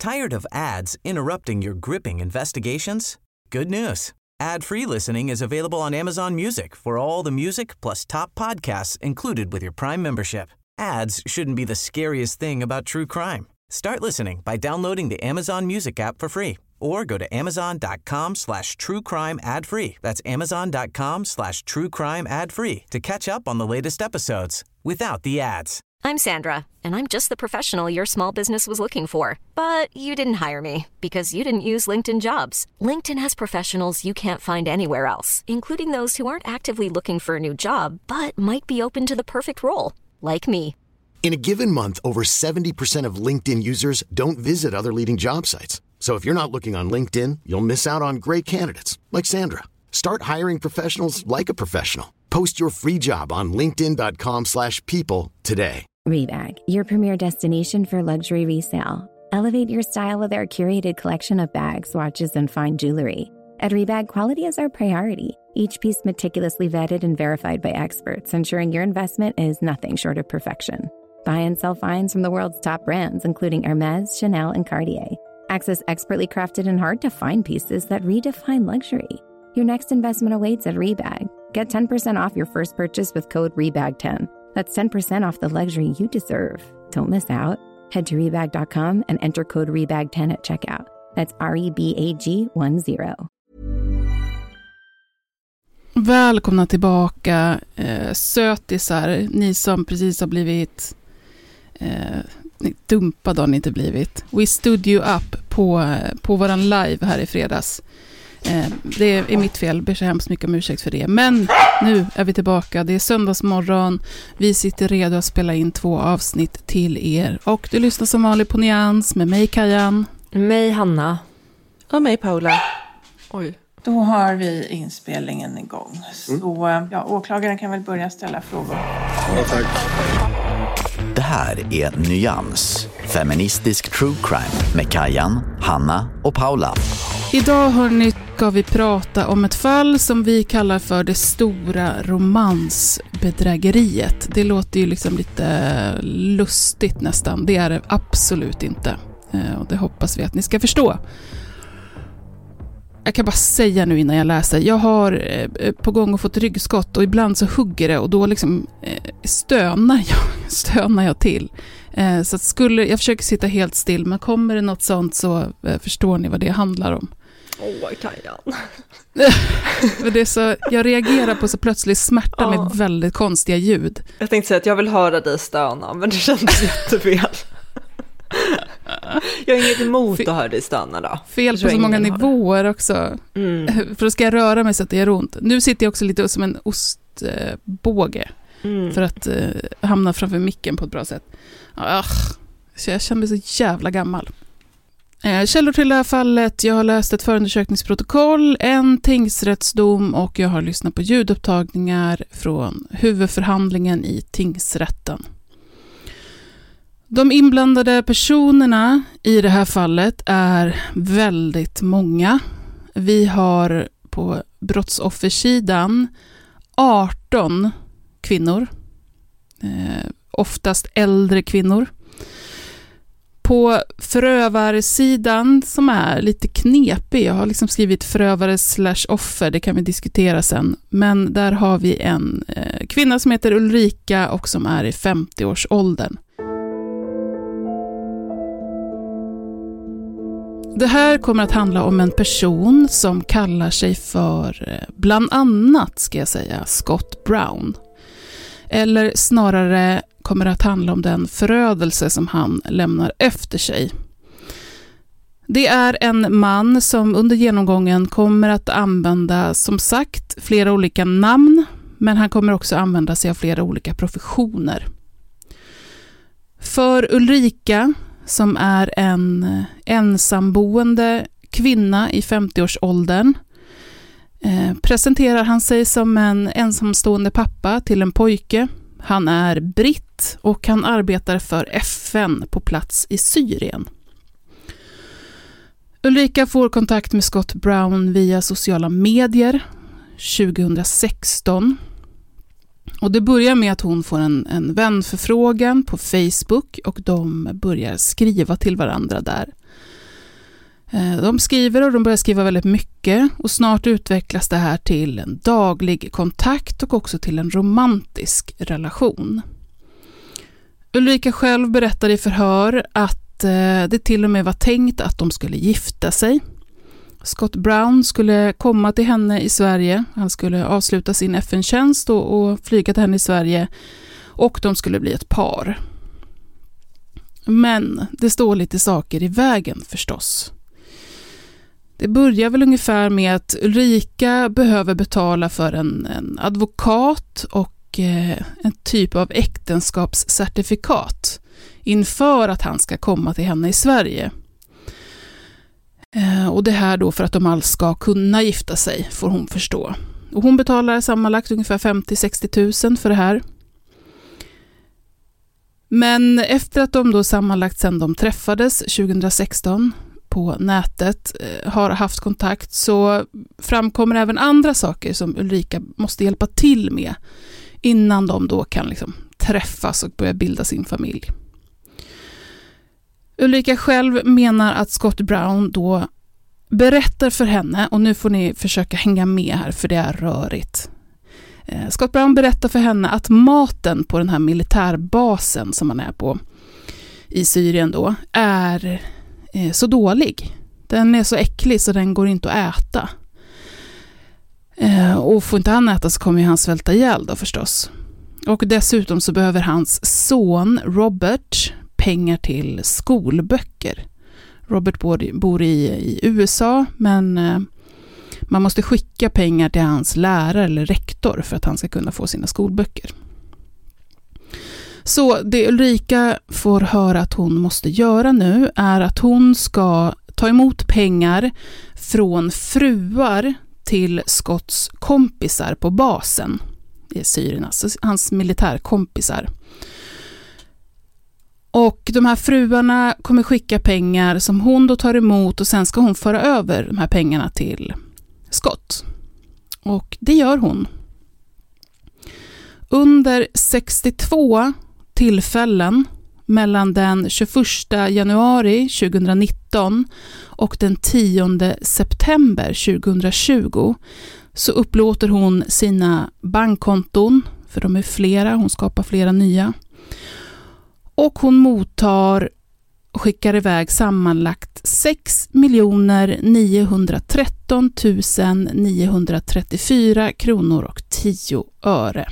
Tired of ads interrupting your gripping investigations? Good news. Ad-free listening is available on Amazon Music for all the music plus top podcasts included with your Prime membership. Ads shouldn't be the scariest thing about true crime. Start listening by downloading the Amazon Music app for free or go to amazon.com/truecrime ad-free. That's amazon.com/truecrime ad-free to catch up on the latest episodes without the ads. I'm Sandra, and I'm just the professional your small business was looking for. But you didn't hire me because you didn't use LinkedIn Jobs. LinkedIn has professionals you can't find anywhere else, including those who aren't actively looking for a new job, but might be open to the perfect role, like me. In a given month, over 70% of LinkedIn users don't visit other leading job sites. So if you're not looking on LinkedIn, you'll miss out on great candidates like Sandra. Start hiring professionals like a professional. Post your free job on linkedin.com/people today. Rebag, your premier destination for luxury resale. Elevate your style with our curated collection of bags, watches, and fine jewelry. At Rebag, quality is our priority. Each piece meticulously vetted and verified by experts, ensuring your investment is nothing short of perfection. Buy and sell finds from the world's top brands, including Hermes, Chanel, and Cartier. Access expertly crafted and hard-to-find pieces that redefine luxury. Your next investment awaits at Rebag. Get 10% off your first purchase with code REBAG10. That's 10% off the luxury you deserve. Don't miss out. Head to Rebag.com and enter code REBAG10 at checkout. That's REBAG10. Välkomna tillbaka, sötisar, ni som precis har blivit dumpade har ni inte blivit. We stood you up på våran live här i fredags. Det är mitt fel, ber så hemskt mycket om ursäkt för det. Men nu är vi tillbaka, det är söndagsmorgon. Vi sitter redo att spela in 2 avsnitt till er. Och du lyssnar som vanligt på Nyans med mig Kajan, mig Hanna och mig Paula. Oj. Då har vi inspelningen igång. Så åklagaren kan väl börja ställa frågor. Ja, tack. Det här är Nyans, feministisk true crime med Kajan, Hanna och Paula. Idag hörni ska vi prata om ett fall som vi kallar för det stora romansbedrägeriet. Det låter ju liksom lite lustigt nästan, det är det absolut inte. Och det hoppas vi att ni ska förstå. Jag kan bara säga nu innan jag läser. Jag har på gång och fått ryggskott och ibland så hugger det och då liksom stönar jag till. Så att jag försöker sitta helt still, men kommer det något sånt så förstår ni vad det handlar om. Kajan. Det är så, jag reagerar på så plötsligt smärta med väldigt konstiga ljud. Jag tänkte säga att jag vill höra dig stöna, men det känns jättefel. Jag har inget emot att höra dig stöna då. Fel på så många nivåer också. För då ska jag röra mig så att det gör ont. Nu sitter jag också lite som en ostbåge för att hamna framför micken på ett bra sätt. Så jag känner mig så jävla gammal. Källor till det här fallet: jag har läst ett förundersökningsprotokoll, en tingsrättsdom och jag har lyssnat på ljudupptagningar från huvudförhandlingen i tingsrätten. De inblandade personerna i det här fallet är väldigt många. Vi har på brottsoffersidan 18 kvinnor, oftast äldre kvinnor. På förövarsidan, som är lite knepig, jag har liksom skrivit förövare/offer, det kan vi diskutera sen. Men där har vi en kvinna som heter Ulrika och som är i 50-årsåldern. Det här kommer att handla om en person som kallar sig för, bland annat ska jag säga, Scott Brown. Eller snarare kommer att handla om den förödelse som han lämnar efter sig. Det är en man som under genomgången kommer att använda, som sagt, flera olika namn, men han kommer också använda sig av flera olika professioner. För Ulrika, som är en ensamboende kvinna i 50-årsåldern, presenterar han sig som en ensamstående pappa till en pojke. Han är britt och han arbetar för FN på plats i Syrien. Ulrika får kontakt med Scott Brown via sociala medier 2016. Och det börjar med att hon får en vänförfrågan på Facebook och de börjar skriva till varandra där. De skriver och de börjar skriva väldigt mycket och snart utvecklas det här till en daglig kontakt och också till en romantisk relation. Ulrika själv berättade i förhör att det till och med var tänkt att de skulle gifta sig. Scott Brown skulle komma till henne i Sverige. Han skulle avsluta sin FN-tjänst och flyga till henne i Sverige. Och de skulle bli ett par. Men det står lite saker i vägen förstås. Det börjar väl ungefär med att Ulrika behöver betala för en advokat och en typ av äktenskapscertifikat inför att han ska komma till henne i Sverige. Och det här då för att de alls ska kunna gifta sig, får hon förstå. Och hon betalar sammanlagt ungefär 50-60 000 för det här. Men efter att de då sammanlagt sedan de träffades 2016 på nätet har haft kontakt, så framkommer även andra saker som Ulrika måste hjälpa till med innan de då kan liksom träffas och börja bilda sin familj. Ulrika själv menar att Scott Brown då berättar för henne, och nu får ni försöka hänga med här för det är rörigt. Scott Brown berättar för henne att maten på den här militärbasen som man är på i Syrien då är så dålig. Den är så äcklig så den går inte att äta. Och får inte han äta så kommer han svälta ihjäl då förstås. Och dessutom så behöver hans son Robert pengar till skolböcker. Robert bor i USA, men man måste skicka pengar till hans lärare eller rektor för att han ska kunna få sina skolböcker. Så det Ulrika får höra att hon måste göra nu är att hon ska ta emot pengar från fruar till Scotts kompisar på basen i Syrien, alltså hans militärkompisar. Och de här fruarna kommer skicka pengar som hon då tar emot och sen ska hon föra över de här pengarna till Scott. Och det gör hon. Under 62 tillfällen mellan den 21 januari 2019 och den 10 september 2020 så upplåter hon sina bankkonton, för de är flera, hon skapar flera nya. Och hon mottar och skickar iväg sammanlagt 6 913 934 kronor och 10 öre.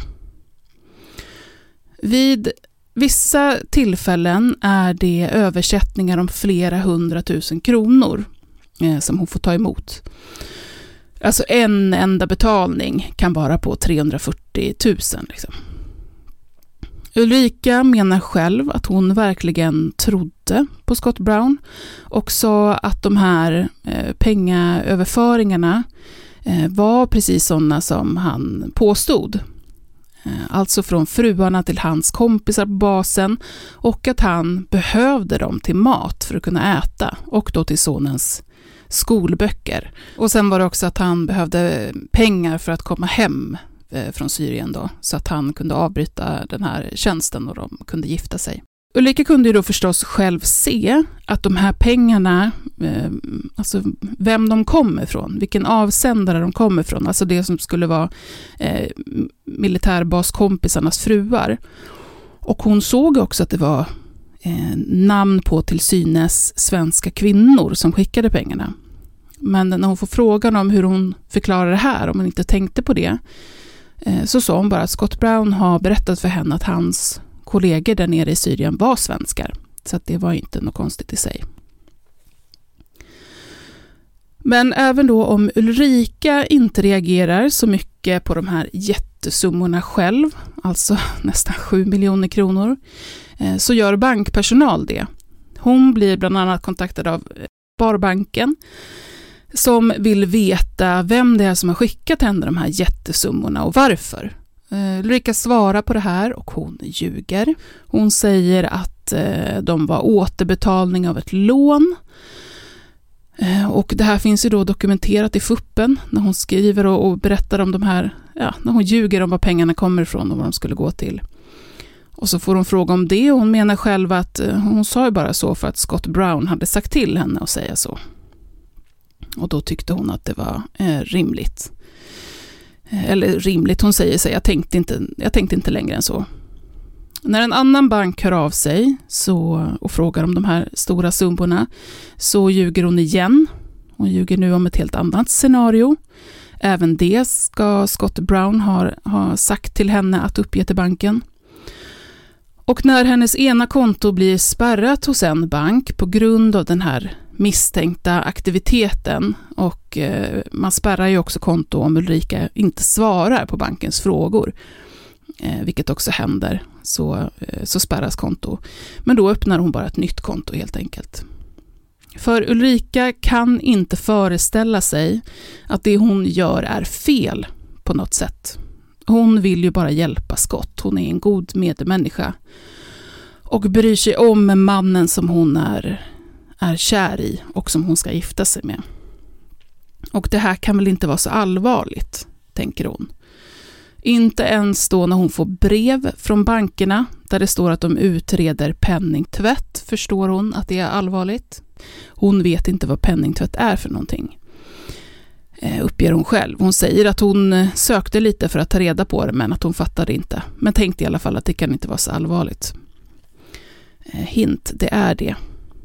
Vid vissa tillfällen är det översättningar om flera 100 000 kronor som hon får ta emot. Alltså en enda betalning kan vara på 340 000 liksom. Ulrika menar själv att hon verkligen trodde på Scott Brown och sa att de här pengaöverföringarna var precis sådana som han påstod. Alltså från fruarna till hans kompisar på basen, och att han behövde dem till mat för att kunna äta och då till sonens skolböcker. Och sen var det också att han behövde pengar för att komma hem från Syrien då, så att han kunde avbryta den här tjänsten och de kunde gifta sig. Ulrika kunde ju då förstås själv se att de här pengarna, alltså vem de kommer ifrån, vilken avsändare de kommer ifrån, alltså det som skulle vara militärbaskompisarnas fruar. Och hon såg också att det var namn på till synes svenska kvinnor som skickade pengarna. Men när hon får frågan om hur hon förklarar det här, om hon inte tänkte på det, så sa hon bara att Scott Brown har berättat för henne att hans kollegor där nere i Syrien var svenskar. Så att det var inte något konstigt i sig. Men även då om Ulrika inte reagerar så mycket på de här jättesummorna själv, alltså nästan 7 miljoner kronor, så gör bankpersonal det. Hon blir bland annat kontaktad av Sparbanken som vill veta vem det är som har skickat henne de här jättesummorna och varför. Ulrika svarar på det här och hon ljuger. Hon säger att de var återbetalning av ett lån. Och det här finns ju då dokumenterat i FUPen när hon skriver och berättar om de här, när hon ljuger om var pengarna kommer ifrån och vad de skulle gå till. Och så får hon fråga om det, och hon menar själv att hon sa ju bara så för att Scott Brown hade sagt till henne att säga så. Och då tyckte hon att det var rimligt. Eller rimligt, hon säger sig, jag tänkte inte längre än så. När en annan bank hör av sig och frågar om de här stora summorna, så ljuger hon igen. Hon ljuger nu om ett helt annat scenario. Även det ska Scott Brown ha sagt till henne att uppge till banken. Och när hennes ena konto blir spärrat hos en bank på grund av den här misstänkta aktiviteten, och man spärrar ju också konto om Ulrika inte svarar på bankens frågor, vilket också händer, så spärras konto. Men då öppnar hon bara ett nytt konto helt enkelt. För Ulrika kan inte föreställa sig att det hon gör är fel på något sätt. Hon vill ju bara hjälpa Scott. Hon är en god medmänniska och bryr sig om mannen som hon är kär i och som hon ska gifta sig med. Och det här kan väl inte vara så allvarligt, tänker hon. Inte ens då när hon får brev från bankerna där det står att de utreder penningtvätt förstår hon att det är allvarligt. Hon vet inte vad penningtvätt är för någonting, uppger hon själv. Hon säger att hon sökte lite för att ta reda på det, men att hon fattade inte. Men tänkte i alla fall att det kan inte vara så allvarligt. Hint, det är det.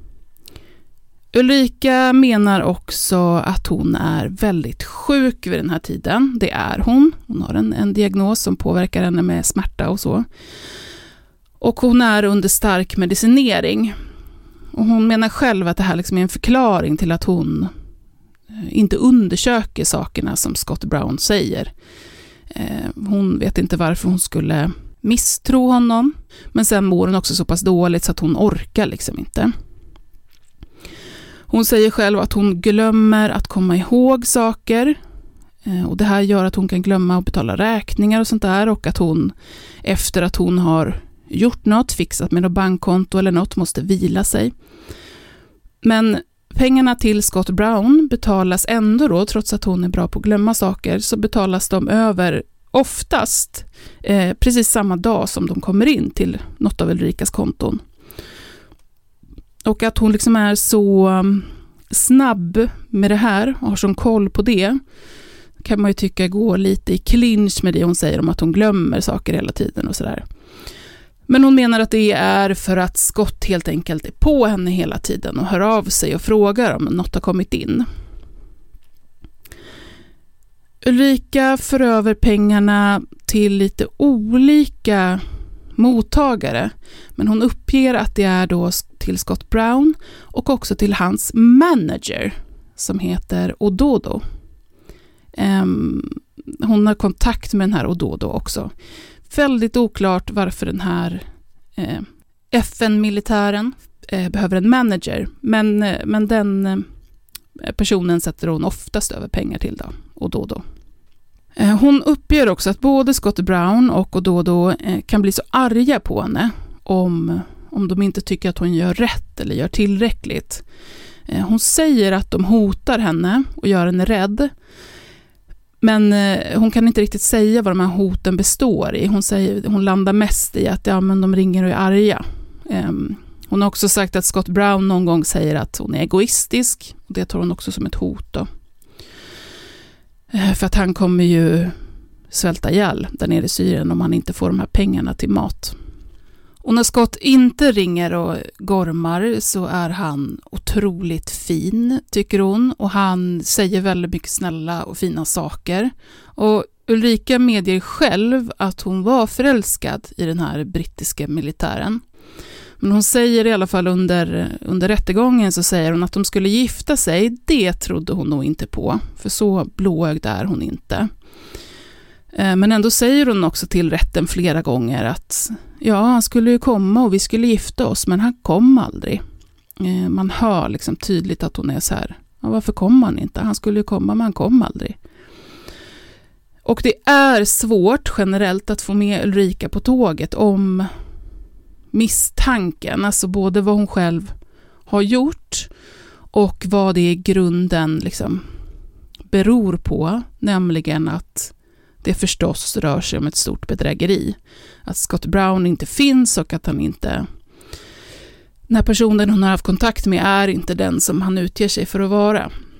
Ulrika menar också att hon är väldigt sjuk vid den här tiden. Det är hon. Hon har en diagnos som påverkar henne med smärta och så. Och hon är under stark medicinering. Och hon menar själv att det här liksom är en förklaring till att hon inte undersöker sakerna som Scott Brown säger. Hon vet inte varför hon skulle misstro honom. Men sen mår hon också så pass dåligt så att hon orkar liksom inte. Hon säger själv att hon glömmer att komma ihåg saker. Och det här gör att hon kan glömma att betala räkningar och sånt där. Och att hon, efter att hon har gjort något, fixat med något bankkonto eller något, måste vila sig. Men pengarna till Scott Brown betalas ändå då, trots att hon är bra på att glömma saker, så betalas de över oftast precis samma dag som de kommer in till något av Ulrikas konton. Och att hon liksom är så snabb med det här och har sån koll på det, kan man ju tycka går lite i clinch med det hon säger om att hon glömmer saker hela tiden och sådär. Men hon menar att det är för att Scott helt enkelt är på henne hela tiden och hör av sig och frågar om något har kommit in. Ulrika för över pengarna till lite olika mottagare, men hon uppger att det är då till Scott Brown och också till hans manager som heter Ododo. Hon har kontakt med den här Ododo också. Väldigt oklart varför den här FN-militären behöver en manager, men den personen sätter hon oftast över pengar till då, Ododo. Hon uppger också att både Scott Brown och Ododo kan bli så arga på henne om de inte tycker att hon gör rätt eller gör tillräckligt. Hon säger att de hotar henne och gör henne rädd. Men hon kan inte riktigt säga vad de här hoten består i. Hon landar mest i att men de ringer och är arga. Hon har också sagt att Scott Brown någon gång säger att hon är egoistisk. Och det tar hon också som ett hot då. För att han kommer ju svälta ihjäl där nere i Syrien om han inte får de här pengarna till mat. Och när Scott inte ringer och gormar så är han otroligt fin, tycker hon. Och han säger väldigt mycket snälla och fina saker. Och Ulrika medger själv att hon var förälskad i den här brittiska militären. Men hon säger i alla fall under rättegången, så säger hon att de skulle gifta sig. Det trodde hon nog inte på, för så blåögd är hon inte. Men ändå säger hon också till rätten flera gånger att han skulle ju komma och vi skulle gifta oss, men han kom aldrig. Man hör liksom tydligt att hon är så här, varför kom han inte? Han skulle ju komma, men han kom aldrig. Och det är svårt generellt att få med Ulrika på tåget om misstanken, alltså både vad hon själv har gjort och vad det i grunden liksom beror på, nämligen att det förstås rör sig om ett stort bedrägeri. Att Scott Brown inte finns och att han inte, den här personen hon har haft kontakt med är inte den som han utger sig för att vara.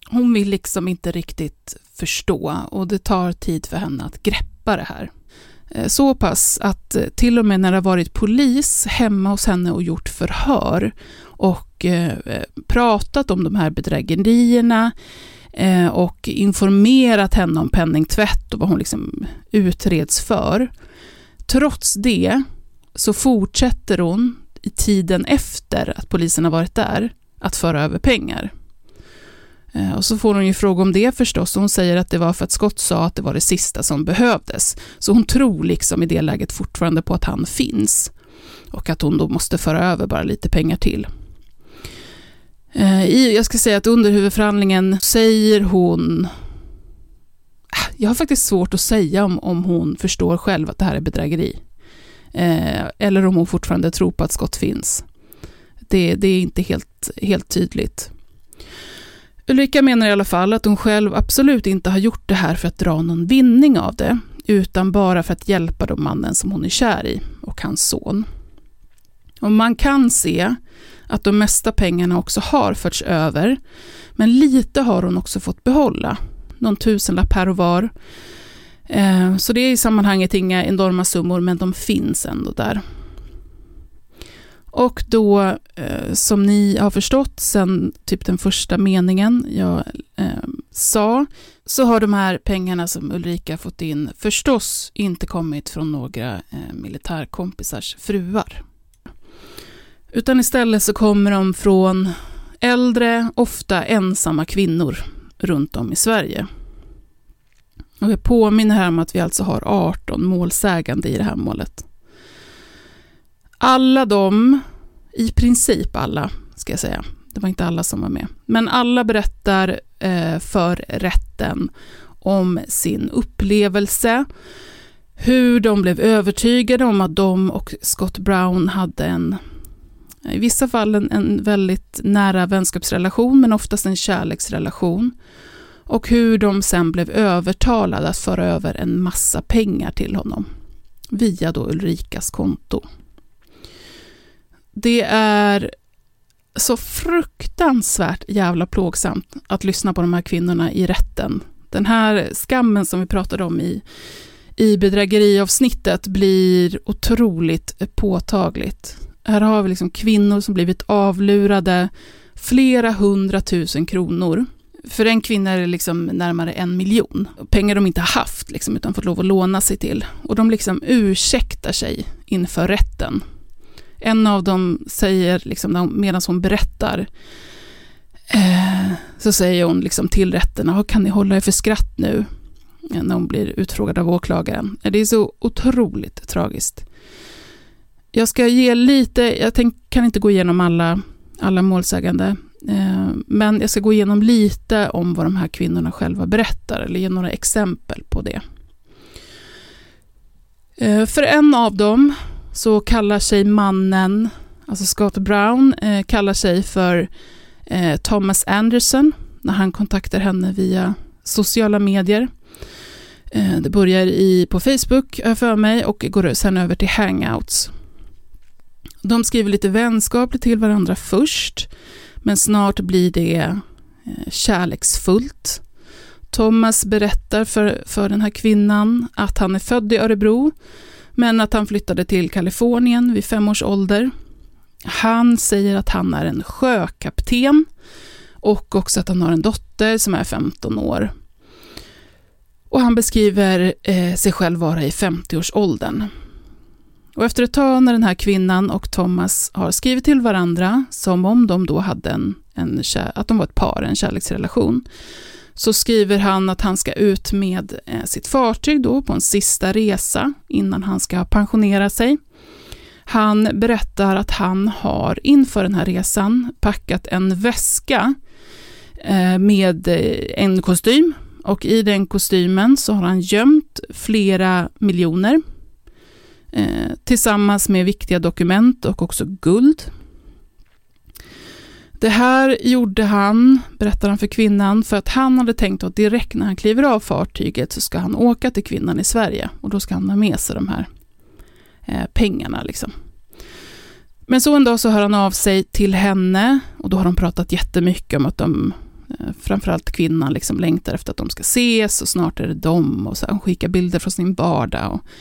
hon vill liksom inte riktigt förstå och det tar tid för henne att greppa det här. Så pass att till och med när det har varit polis hemma hos henne och gjort förhör och pratat om de här bedrägerierna och informerat henne om penningtvätt och vad hon liksom utreds för. Trots det så fortsätter hon i tiden efter att polisen har varit där att föra över pengar. Och så får hon ju fråga om det förstås. Hon säger att det var för att Scott sa att det var det sista som behövdes. Så hon tror liksom i det läget fortfarande på att han finns. Och att hon då måste föra över bara lite pengar till. Jag ska säga att under huvudförhandlingen säger hon... Jag har faktiskt svårt att säga om hon förstår själv att det här är bedrägeri. Eller om hon fortfarande tror på att Scott finns. Det är inte helt tydligt. Ulrika menar i alla fall att hon själv absolut inte har gjort det här för att dra någon vinning av det, utan bara för att hjälpa de mannen som hon är kär i och hans son. Och man kan se att de mesta pengarna också har förts över, men lite har hon också fått behålla. Någon tusenlapp här och var. Så det är i sammanhanget inga enorma summor, men de finns ändå där. Och då, som ni har förstått sen typ den första meningen jag sa, så har de här pengarna som Ulrika fått in förstås inte kommit från några militärkompisars fruar. Utan istället så kommer de från äldre, ofta ensamma kvinnor runt om i Sverige. Och jag påminner här om att vi alltså har 18 målsägande i det här målet. Alla de, i princip alla ska jag säga, det var inte alla som var med, men alla berättar för rätten om sin upplevelse, hur de blev övertygade om att de och Scott Brown hade i vissa fall en väldigt nära vänskapsrelation, men oftast en kärleksrelation, och hur de sen blev övertalade att föra över en massa pengar till honom via då Ulrikas konto. Det är så fruktansvärt jävla plågsamt att lyssna på de här kvinnorna i rätten. Den här skammen som vi pratade om i bedrägeriavsnittet blir otroligt påtagligt. Här har vi liksom kvinnor som blivit avlurade flera 100 000 kronor. För en kvinna är det liksom närmare 1 miljon. Pengar de inte har haft liksom, utan fått lov att låna sig till. Och de liksom ursäktar sig inför rätten. En av dem säger, liksom, medan hon berättar, så säger hon liksom till rätten, kan ni hålla er för skratt nu? När hon blir utfrågad av åklagaren. Det är så otroligt tragiskt. Jag ska ge lite, kan inte gå igenom alla målsägande, men jag ska gå igenom lite om vad de här kvinnorna själva berättar, eller ge några exempel på det. För en av dem så kallar sig mannen, alltså Scott Brown, kallar sig för Thomas Anderson när han kontaktar henne via sociala medier. Det börjar på Facebook för mig och går sen över till Hangouts. De skriver lite vänskapligt till varandra först, men snart blir det kärleksfullt. Thomas berättar för den här kvinnan att han är född i Örebro, men att han flyttade till Kalifornien vid 5 års ålder. Han säger att han är en sjökapten och också att han har en dotter som är 15 år. Och han beskriver sig själv vara i 50-årsåldern. Och efter ett tag när den här kvinnan och Thomas har skrivit till varandra som om de då hade att de var ett par, en kärleksrelation, så skriver han att han ska ut med sitt fartyg då på en sista resa innan han ska pensionera sig. Han berättar att han har inför den här resan packat en väska med en kostym, och i den kostymen så har han gömt flera miljoner tillsammans med viktiga dokument och också guld. Det här gjorde han, berättar han för kvinnan, för att han hade tänkt att direkt när han kliver av fartyget så ska han åka till kvinnan i Sverige, och då ska han ha med sig de här pengarna liksom. Men så en dag så hör han av sig till henne, och då har de pratat jättemycket om att de Framförallt kvinnan liksom längtar efter att de ska ses och snart är det dem. Och så hon skickar bilder från sin vardag och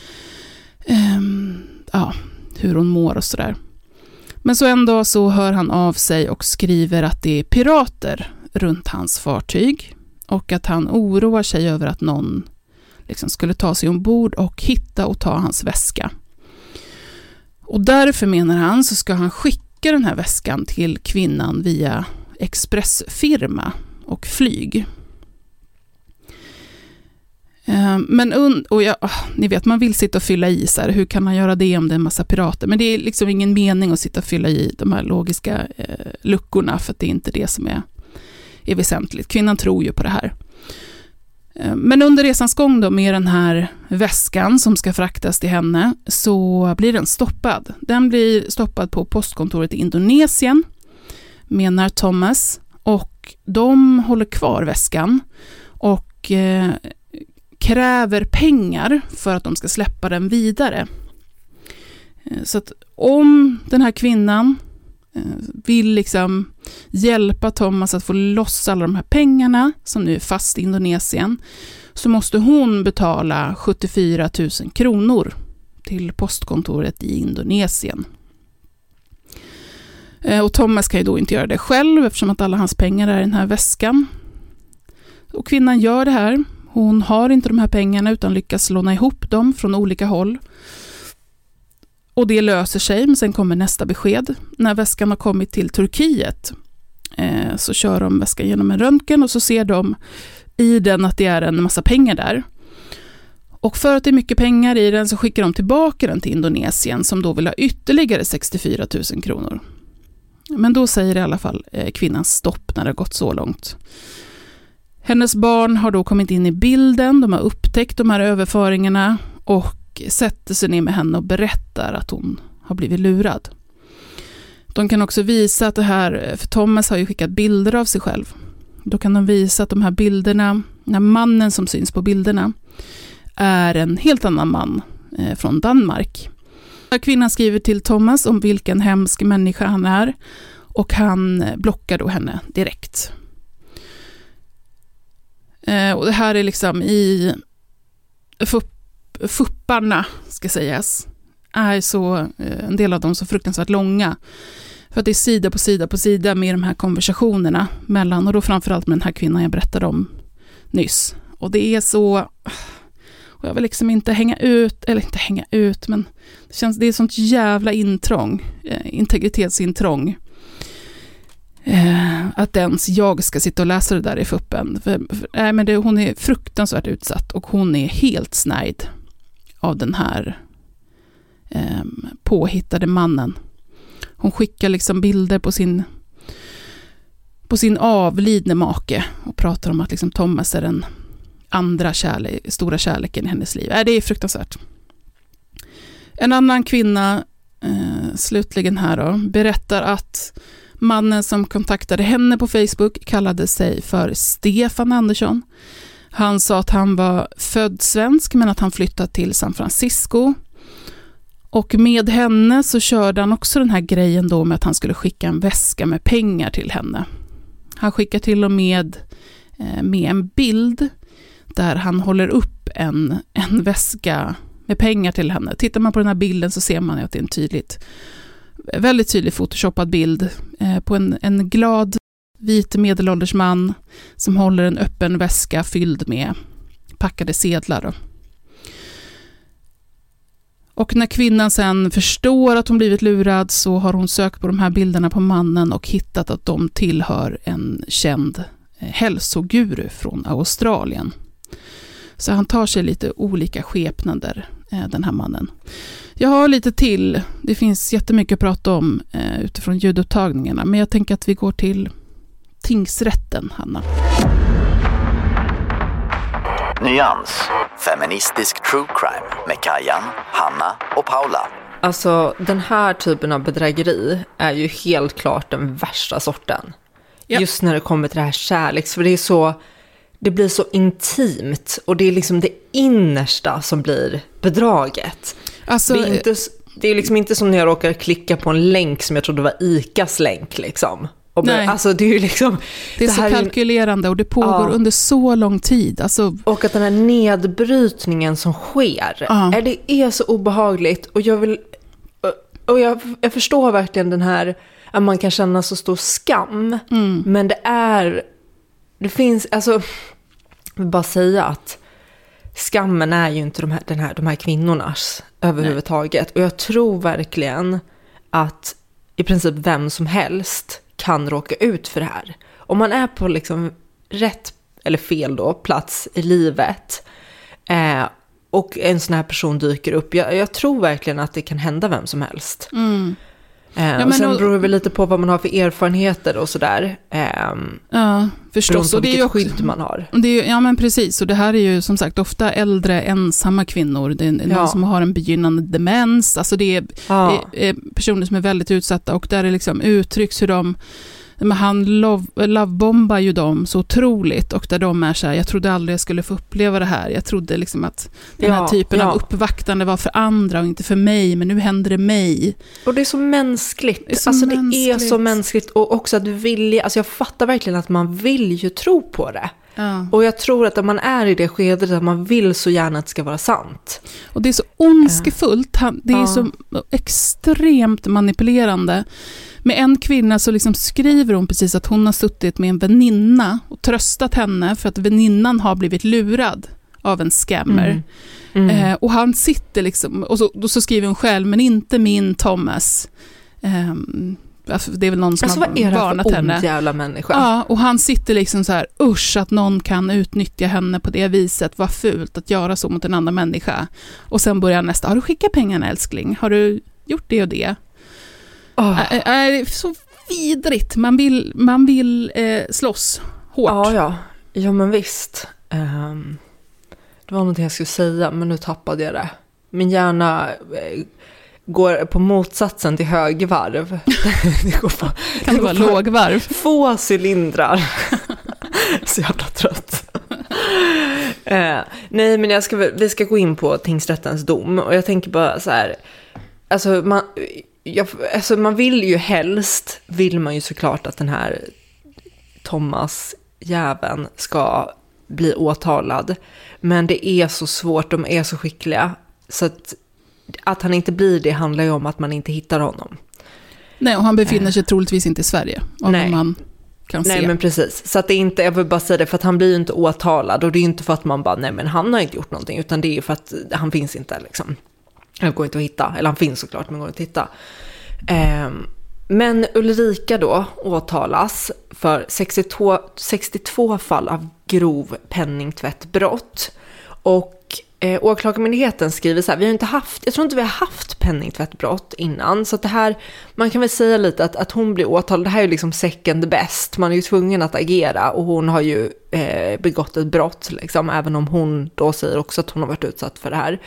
hur hon mår och sådär. Men så en dag så hör han av sig och skriver att det är pirater runt hans fartyg. Och att han oroar sig över att någon liksom skulle ta sig ombord och hitta och ta hans väska. Och därför menar han så ska han skicka den här väskan till kvinnan via expressfirma och flyg. Ni vet, man vill sitta och fylla i så här, hur kan man göra det om det är en massa pirater? Men det är liksom ingen mening att sitta och fylla i de här logiska luckorna, för att det är inte det som är väsentligt. Kvinnan tror ju på det här. Men under resans gång då med den här väskan som ska fraktas till henne så blir den stoppad. Den blir stoppad på postkontoret i Indonesien, menar Thomas. Och de håller kvar väskan och kräver pengar för att de ska släppa den vidare. Så att om den här kvinnan vill liksom hjälpa Thomas att få loss alla de här pengarna som nu är fast i Indonesien, så måste hon betala 74 000 kronor till postkontoret i Indonesien. Och Thomas kan ju då inte göra det själv eftersom att alla hans pengar är i den här väskan. Och kvinnan gör det här. Hon har inte de här pengarna utan lyckas låna ihop dem från olika håll. Och det löser sig, men sen kommer nästa besked. När väskan har kommit till Turkiet så kör de väskan genom en röntgen och så ser de i den att det är en massa pengar där. Och för att det är mycket pengar i den så skickar de tillbaka den till Indonesien som då vill ha ytterligare 64 000 kronor. Men då säger i alla fall kvinnan stopp när det har gått så långt. Hennes barn har då kommit in i bilden, de har upptäckt de här överföringarna och sätter sig ner med henne och berättar att hon har blivit lurad. De kan också visa att det här, för Thomas har ju skickat bilder av sig själv. Då kan de visa att de här bilderna, när mannen som syns på bilderna är en helt annan man från Danmark. Kvinnan skriver till Thomas om vilken hemsk människa han är och han blockar då henne direkt. Och det här är liksom i fupparna ska sägas, är så en del av dem så fruktansvärt långa. För att det är sida på sida på sida med de här konversationerna mellan, och då framförallt med den här kvinnan jag berättade om nyss. Och det är så, och jag vill liksom inte hänga ut, men det är sånt jävla intrång, integritetsintrång. Att ens jag ska sitta och läsa det där i fuppen. Hon är fruktansvärt utsatt och hon är helt snärjd av den här påhittade mannen. Hon skickar liksom bilder på sin avlidne make och pratar om att liksom Thomas är den andra stora kärleken i hennes liv. Det är fruktansvärt. En annan kvinna slutligen här då, berättar att mannen som kontaktade henne på Facebook kallade sig för Stefan Andersson. Han sa att han var född svensk men att han flyttat till San Francisco. Och med henne så körde han också den här grejen då med att han skulle skicka en väska med pengar till henne. Han skickar till och med en bild där han håller upp en väska med pengar till henne. Tittar man på den här bilden så ser man att det är en väldigt tydlig photoshoppad bild på en glad vit medelålders man som håller en öppen väska fylld med packade sedlar då. Och när kvinnan sen förstår att hon blivit lurad så har hon sökt på de här bilderna på mannen och hittat att de tillhör en känd hälsoguru från Australien. Så han tar sig lite olika skepnader, den här mannen. Jag har lite till, det finns jättemycket att prata om utifrån ljudupptagningarna, men jag tänker att vi går till tingsrätten, Hanna. Nyans, feministisk true crime med Kajan, Hanna och Paula. Alltså den här typen av bedrägeri är ju helt klart den värsta sorten. Ja. Just när det kommer till det här kärleks, för det blir så intimt och det är liksom det innersta som blir bedraget. Alltså, det är liksom inte som när jag råkar klicka på en länk som jag trodde var ICAs länk liksom. Alltså det är ju liksom... Det är så kalkylerande och det pågår under så lång tid. Alltså... Och att den här nedbrytningen som sker, det är så obehagligt. Och jag förstår verkligen den här, att man kan känna så stor skam. Men det finns, alltså, jag vill bara säga att skammen är ju inte de här kvinnornas överhuvudtaget. Och jag tror verkligen att i princip vem som helst kan råka ut för det här. Om man är på liksom rätt eller fel då plats i livet och en sån här person dyker upp. Jag tror verkligen att det kan hända vem som helst. Och sen beror det väl lite på vad man har för erfarenheter och sådär. Förstås. Och det är ju skydd man har. Ja, men precis. Och det här är ju som sagt ofta äldre, ensamma kvinnor. Det är någon som har en begynnande demens. Alltså det är personer som är väldigt utsatta. Och där är liksom uttrycks hur han lovebombar ju dem så otroligt. Och där de är så här, jag trodde aldrig jag skulle få uppleva det här. Jag trodde liksom att den här typen av uppvaktande var för andra och inte för mig. Men nu händer det mig. Och det är så mänskligt. Det är så mänskligt. Och också att du vill, alltså jag fattar verkligen att man vill ju tro på det. Och jag tror att om man är i det skedet att man vill så gärna att det ska vara sant. Och det är så ondskefullt. Det är så extremt manipulerande. Med en kvinna så liksom skriver hon precis att hon har suttit med en väninna och tröstat henne för att väninnan har blivit lurad av en scammer. Och han sitter liksom, och så skriver hon själv, men inte min Thomas. Det är väl någon som har varnat henne. Jävla människa. Ja, och han sitter liksom så här, usch att någon kan utnyttja henne på det viset. Vad fult att göra så mot en annan människa. Och sen börjar nästa, har du skickat pengarna älskling? Har du gjort det och det? Är så vidrigt. Man vill slåss hårt. Ja men visst. Det var något jag skulle säga, men nu tappade jag det. Min hjärna går på motsatsen till högvarv. Kan det vara lågvarv? Få cylindrar. Så jävla trött. Nej, men vi ska gå in på tingsrättens dom. Och jag tänker bara så här. Alltså man vill ju helst, vill man ju såklart att den här Thomas jäveln ska bli åtalad. Men det är så svårt, de är så skickliga. Så att han inte blir det handlar ju om att man inte hittar honom. Nej, och han befinner sig troligtvis inte i Sverige. Nej. Man kan se. Nej, men precis. Så att det är inte, jag vill bara säga det, för att han blir ju inte åtalad. Och det är ju inte för att man bara, nej men han har inte gjort någonting. Utan det är ju för att han finns inte liksom. Han går inte att hitta. Eller han finns såklart, men går inte att hitta. Men Ulrika då åtalas för 62 fall av grov penningtvättbrott. Och åklagarmyndigheten skriver så här, jag tror inte vi har haft penningtvättbrott innan. Så att det här, man kan väl säga lite att hon blir åtalad, det här är ju liksom second best. Man är ju tvungen att agera och hon har ju begått ett brott liksom, även om hon då säger också att hon har varit utsatt för det här.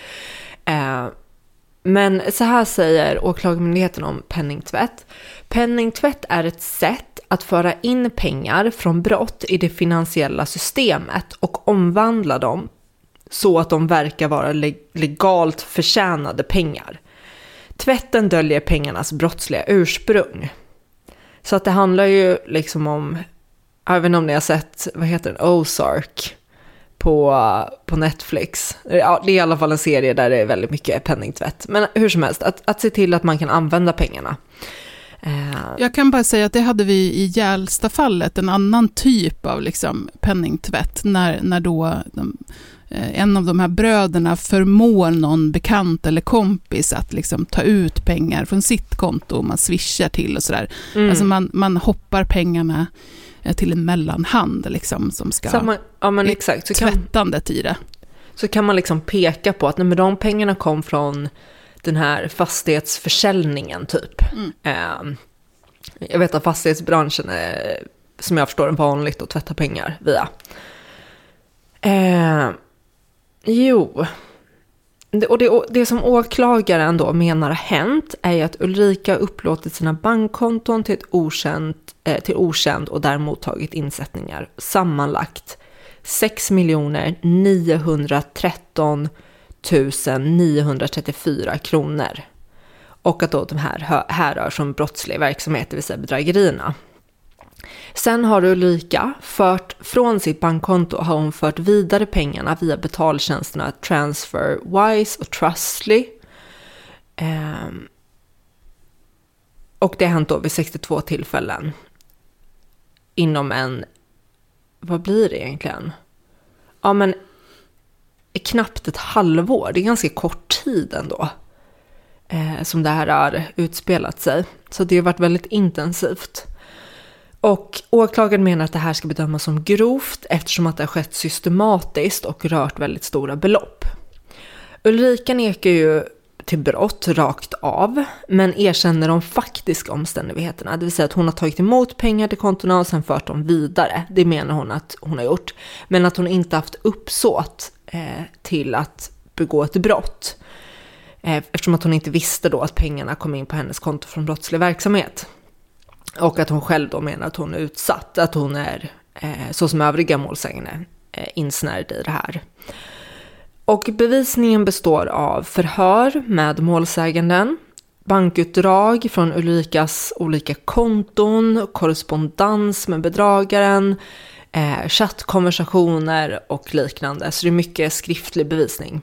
Men så här säger åklagarmyndigheten om penningtvätt. Penningtvätt är ett sätt att föra in pengar från brott i det finansiella systemet och omvandla dem så att de verkar vara legalt förtjänade pengar. Tvätten döljer pengarnas brottsliga ursprung. Så att det handlar ju liksom om, även om ni har sett, vad heter den, Ozark på Netflix. Ja, det är i alla fall en serie där det är väldigt mycket penningtvätt. Men hur som helst, att se till att man kan använda pengarna. Jag kan bara säga att det hade vi i Gälstafallet, en annan typ av liksom penningtvätt, när då en av de här bröderna förmår någon bekant eller kompis att liksom ta ut pengar från sitt konto och man swishar till och sådär. Alltså man hoppar pengarna till en mellanhand liksom, som ska exakt. Så tvättandet i det. Så kan man liksom peka på att när de pengarna kom från den här fastighetsförsäljningen typ. Jag vet att fastighetsbranschen är, som jag förstår, vanligt att tvätta pengar via. Det som åklagaren då menar har hänt är ju att Ulrika upplåtit sina bankkonton till okänd och däremot tagit insättningar sammanlagt 6 913 934 kronor. Och att då de här härrör från brottslig verksamhet, det vill säga bedrägerierna. Sen har Ulrika från sitt bankkonto har hon fört vidare pengarna via betaltjänsterna TransferWise och Trustly. Och det har hänt då vid 62 tillfällen. Inom vad blir det egentligen? Ja, men knappt ett halvår. Det är ganska kort tid ändå. Som det här har utspelat sig. Så det har varit väldigt intensivt. Och åklagaren menar att det här ska bedömas som grovt eftersom att det har skett systematiskt och rört väldigt stora belopp. Ulrika nekar ju till brott rakt av, men erkänner de faktiska omständigheterna. Det vill säga att hon har tagit emot pengar till kontona och sen fört dem vidare. Det menar hon att hon har gjort. Men att hon inte haft uppsåt till att begå ett brott. Eftersom att hon inte visste då att pengarna kom in på hennes konto från brottslig verksamhet. Och att hon själv då menar att hon är utsatt. Att hon är, så som övriga målsägande, insnärd i det här. Och bevisningen består av förhör med målsäganden, bankutdrag från Ulrikas olika konton, korrespondens med bedragaren, chattkonversationer och liknande. Så det är mycket skriftlig bevisning.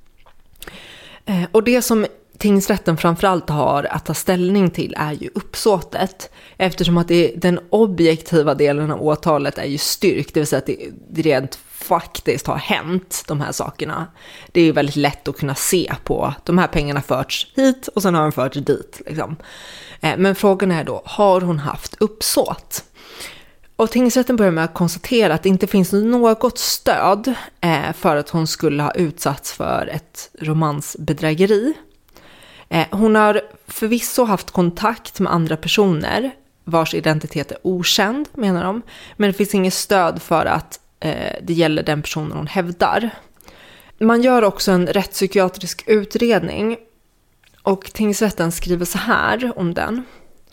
Och det som tingsrätten framförallt har att ta ställning till är ju uppsåtet. Eftersom att den objektiva delen av åtalet är ju styrkt, det vill säga att det rent faktiskt har hänt de här sakerna. Det är ju väldigt lätt att kunna se på de här pengarna förts hit och sen har de förts dit. Liksom. Men frågan är då, har hon haft uppsåt? Och tingsrätten börjar med att konstatera att det inte finns något stöd för att hon skulle ha utsatts för ett romansbedrägeri. Hon har förvisso haft kontakt med andra personer vars identitet är okänd, menar de. Men det finns inget stöd för att det gäller den personen hon hävdar. Man gör också en rättspsykiatrisk utredning och tingsrätten skriver så här om den.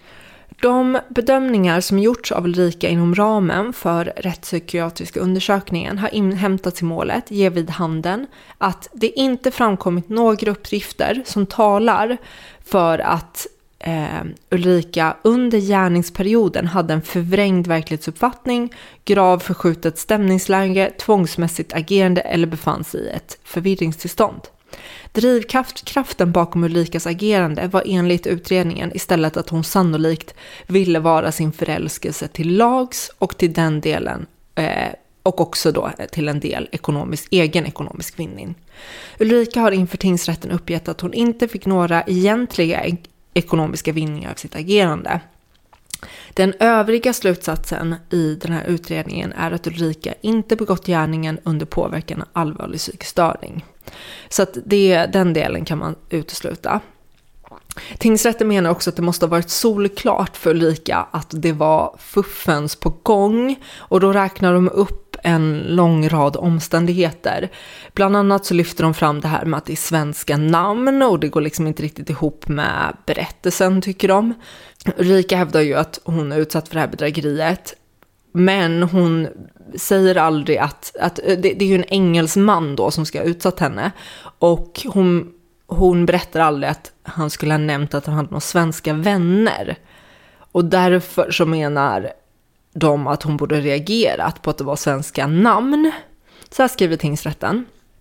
De bedömningar som gjorts av Ulrika inom ramen för rättspsykiatriska undersökningen har inhämtats i målet ger vid handen att det inte framkommit några uppgifter som talar för att Ulrika under gärningsperioden hade en förvrängd verklighetsuppfattning, grav förskjutet stämningsläge, tvångsmässigt agerande eller befann sig i ett förvirringstillstånd. Drivkraften bakom Ulrikas agerande var enligt utredningen istället att hon sannolikt ville vara sin förälskelse till lags och till den delen och också då till en del egen ekonomisk vinning. Ulrika har inför tingsrätten uppgett att hon inte fick några egentliga ekonomiska vinningar av sitt agerande. Den övriga slutsatsen i den här utredningen är att Ulrika inte begått gärningen under påverkan av allvarlig psykisk störning. Så att den delen kan man utesluta. Tingsrätten menar också att det måste ha varit solklart för Ulrika att det var fuffens på gång, och då räknar de upp en lång rad omständigheter. Bland annat så lyfter de fram det här med att det är svenska namn och det går liksom inte riktigt ihop med berättelsen, tycker de. Ulrika hävdar ju att hon är utsatt för det här bedrägeriet, men hon säger aldrig att det är ju en engelsman då som ska ha utsatt henne, och hon berättar aldrig att han skulle ha nämnt att han hade några svenska vänner. Och därför så menar de att hon borde reagerat på att det var svenska namn. Så här skriver tingsrätten.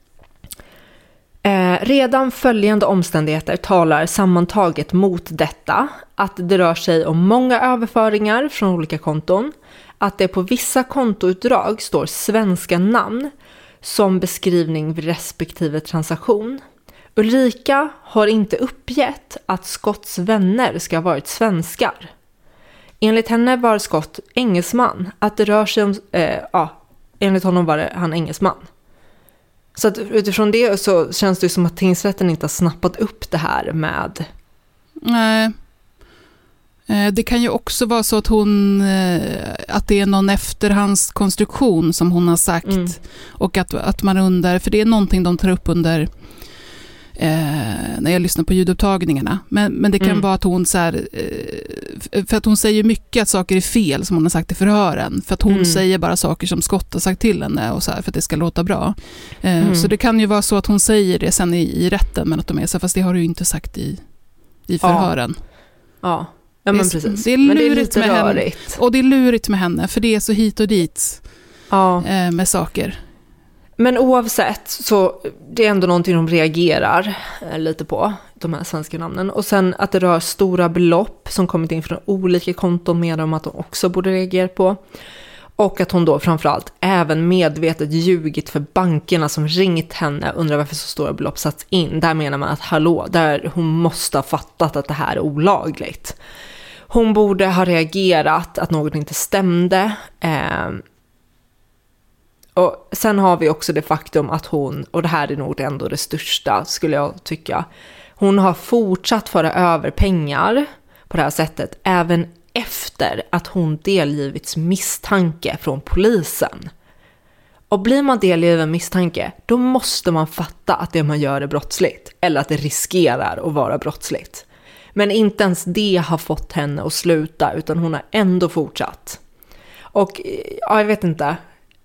Redan följande omständigheter talar sammantaget mot detta, att det rör sig om många överföringar från olika konton, att det på vissa kontoutdrag står svenska namn som beskrivning vid respektive transaktion. Ulrika har inte uppgett att Scotts vänner ska ha varit svenskar. Enligt henne var Scott engelsman, att det rör sig om, enligt honom var han engelsman. Så att utifrån det så känns det som att tingsrätten inte har snappat upp det här med... Nej. Det kan ju också vara så att att det är någon efterhandskonstruktion som hon har sagt, och att man undrar, för det är någonting de tar upp under när jag lyssnar på ljudupptagningarna, men det kan vara att hon så här, för att hon säger mycket att saker är fel som hon har sagt i förhören, för att hon säger bara saker som Scott har sagt till henne och så här, för att det ska låta bra. Så det kan ju vara så att hon säger det sen i rätten, men att de är så, fast det har du ju inte sagt i förhören. Ja. Ja, men precis. Det är lurigt men det är med henne. Och det är lurigt med henne, för det är så hit och dit med saker. Men oavsett så det är ändå någonting de reagerar lite på, de här svenska namnen. Och sen att det rör stora belopp som kommit in från olika konton med dem att de också borde reagera på. Och att hon då framförallt även medvetet ljugit för bankerna som ringt henne, undrar varför så stora belopp satts in. Där menar man att där hon måste ha fattat att det här är olagligt. Hon borde ha reagerat att något inte stämde. Och sen har vi också det faktum att hon, och det här är nog ändå det största skulle jag tycka, hon har fortsatt föra över pengar på det här sättet även efter att hon delgivits misstanke från polisen. Och blir man delgiven misstanke, då måste man fatta att det man gör är brottsligt, eller att det riskerar att vara brottsligt. Men inte ens det har fått henne att sluta, utan hon har ändå fortsatt. Och ja, jag vet inte.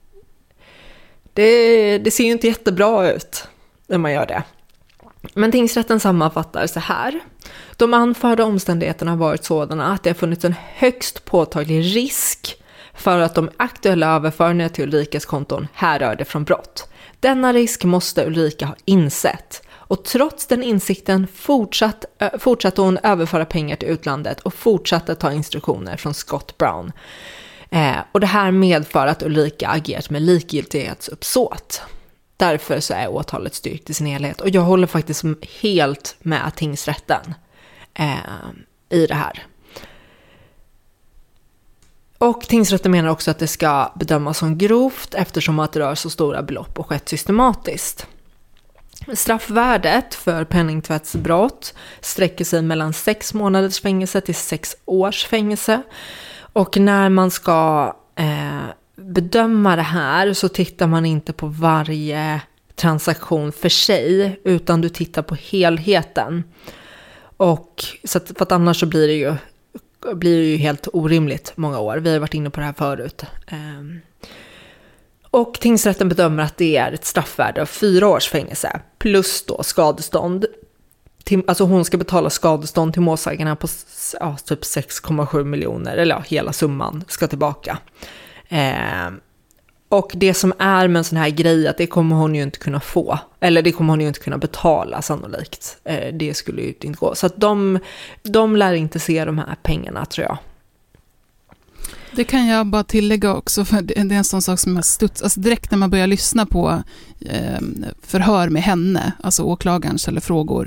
Det ser ju inte jättebra ut när man gör det. Men tingsrätten sammanfattar så här. De anförda omständigheterna har varit sådana att det har funnits en högst påtaglig risk för att de aktuella överföringarna till Ulrikas konton härrörde från brott. Denna risk måste Ulrika ha insett. Och trots den insikten fortsatte hon överföra pengar till utlandet och fortsatte ta instruktioner från Scott Brown. Och det här medför att Ulrika agerat med likgiltighetsuppsåt. Därför så är åtalet styrkt i sin helhet. Och jag håller faktiskt helt med tingsrätten i det här. Och tingsrätten menar också att det ska bedömas som grovt eftersom att det rör så stora belopp och skett systematiskt. Straffvärdet för penningtvättsbrott sträcker sig mellan 6 månaders fängelse till 6 års fängelse. Och när man ska bedöma det här så tittar man inte på varje transaktion för sig, utan du tittar på helheten. Och så att, för att annars så blir det ju helt orimligt många år. Vi har varit inne på det här förut. Och tingsrätten bedömer att det är ett straffvärde av 4 års fängelse plus då skadestånd. Alltså hon ska betala skadestånd till målsägarna på typ 6,7 miljoner, eller hela summan ska tillbaka. Och det som är med en sån här grej att det kommer hon ju inte kunna få, eller det kommer hon ju inte kunna betala sannolikt. Det skulle ju inte gå. Så att de lär inte se de här pengarna, tror jag. Det kan jag bara tillägga också, för det är en sån sak som jag studs. Alltså direkt när man börjar lyssna på förhör med henne, alltså åklagarens eller frågor,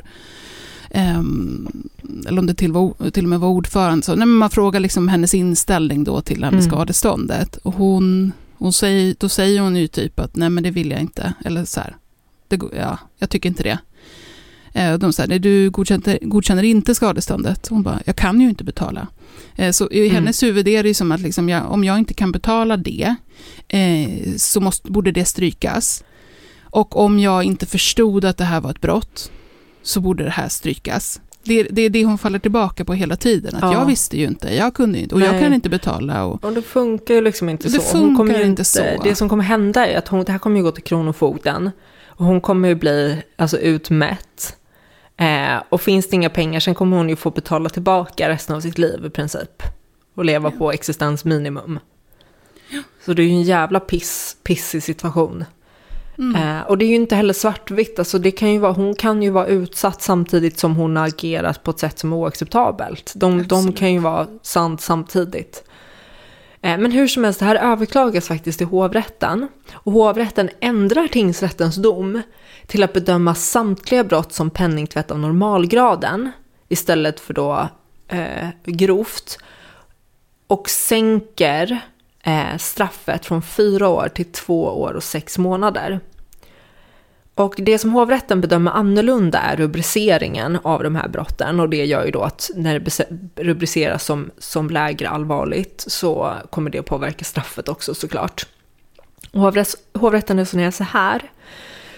eller om det till och med var ordförande, så när man frågar liksom hennes inställning då till det här med skadeståndet, och då säger hon ju typ att nej, men det vill jag inte, eller så här, jag tycker inte det. De säger, du godkänner inte skadeståndet. Hon bara, jag kan ju inte betala. Så i hennes huvud är det ju som att liksom, om jag inte kan betala det så borde det strykas. Och om jag inte förstod att det här var ett brott så borde det här strykas. Det är det hon faller tillbaka på hela tiden. Att jag visste ju inte, jag kunde inte, och jag kan inte betala. Och det funkar ju liksom inte så. Det funkar inte så. Det som kommer hända är att det här kommer ju gå till kronofogden. Och hon kommer ju bli utmätt. Och finns det inga pengar, sen kommer hon ju få betala tillbaka resten av sitt liv i princip. Och leva på existensminimum. Ja. Så det är ju en jävla pissig situation. Och det är ju inte heller svartvitt. Alltså det kan ju vara, hon kan ju vara utsatt samtidigt som hon har agerat på ett sätt som är oacceptabelt. De kan ju vara sant samtidigt. Men hur som helst, det här överklagas faktiskt till hovrätten. Och hovrätten ändrar tingsrättens dom till att bedöma samtliga brott som penningtvätt av normalgraden istället för då grovt. Och sänker straffet från 4 år till 2 år och 6 månader. Och det som hovrätten bedömer annorlunda är rubriceringen av de här brotten. Och det gör ju då att när det rubriceras som lägre allvarligt så kommer det att påverka straffet också såklart. Hovrätten resonerar så här.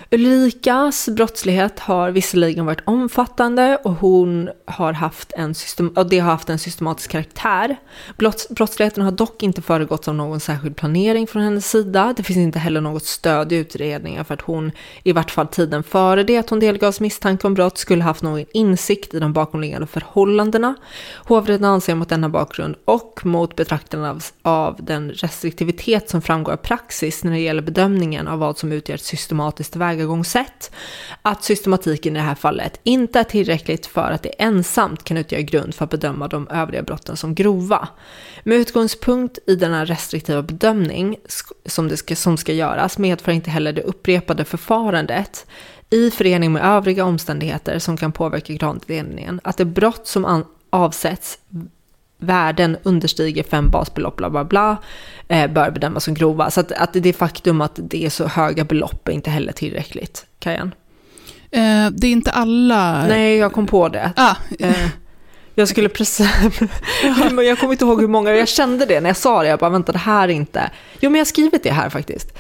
Ulrikas brottslighet har visserligen varit omfattande och hon har haft det har haft en systematisk karaktär. Brottsligheten har dock inte föregått av någon särskild planering från hennes sida. Det finns inte heller något stöd i utredningar för att hon, i vart fall tiden före det att hon delgavs misstanke om brott, skulle haft någon insikt i de bakomliggande förhållandena. Hovrätten anser mot denna bakgrund och mot betraktarna av den restriktivitet som framgår av praxis när det gäller bedömningen av vad som utgör ett systematiskt vägagångssätt, att systematiken i det här fallet inte är tillräckligt för att det ensamt kan utgöra grund för att bedöma de övriga brotten som grova. Med utgångspunkt i denna restriktiva bedömning som ska göras medför inte heller det upprepade förfarandet i förening med övriga omständigheter som kan påverka gradindelningen att det brott som avsätts värden understiger 5 basbelopp bla bla bla bör bedömas som grova. Så att det faktum att det är så höga belopp är inte heller tillräckligt. Kajan? Det är inte alla... Nej, jag kom på det. Jag skulle precis... Men jag kommer inte ihåg hur många. Jag kände det när jag sa det. Jag bara, vänta, det här är inte... Jo, men jag har skrivit det här faktiskt.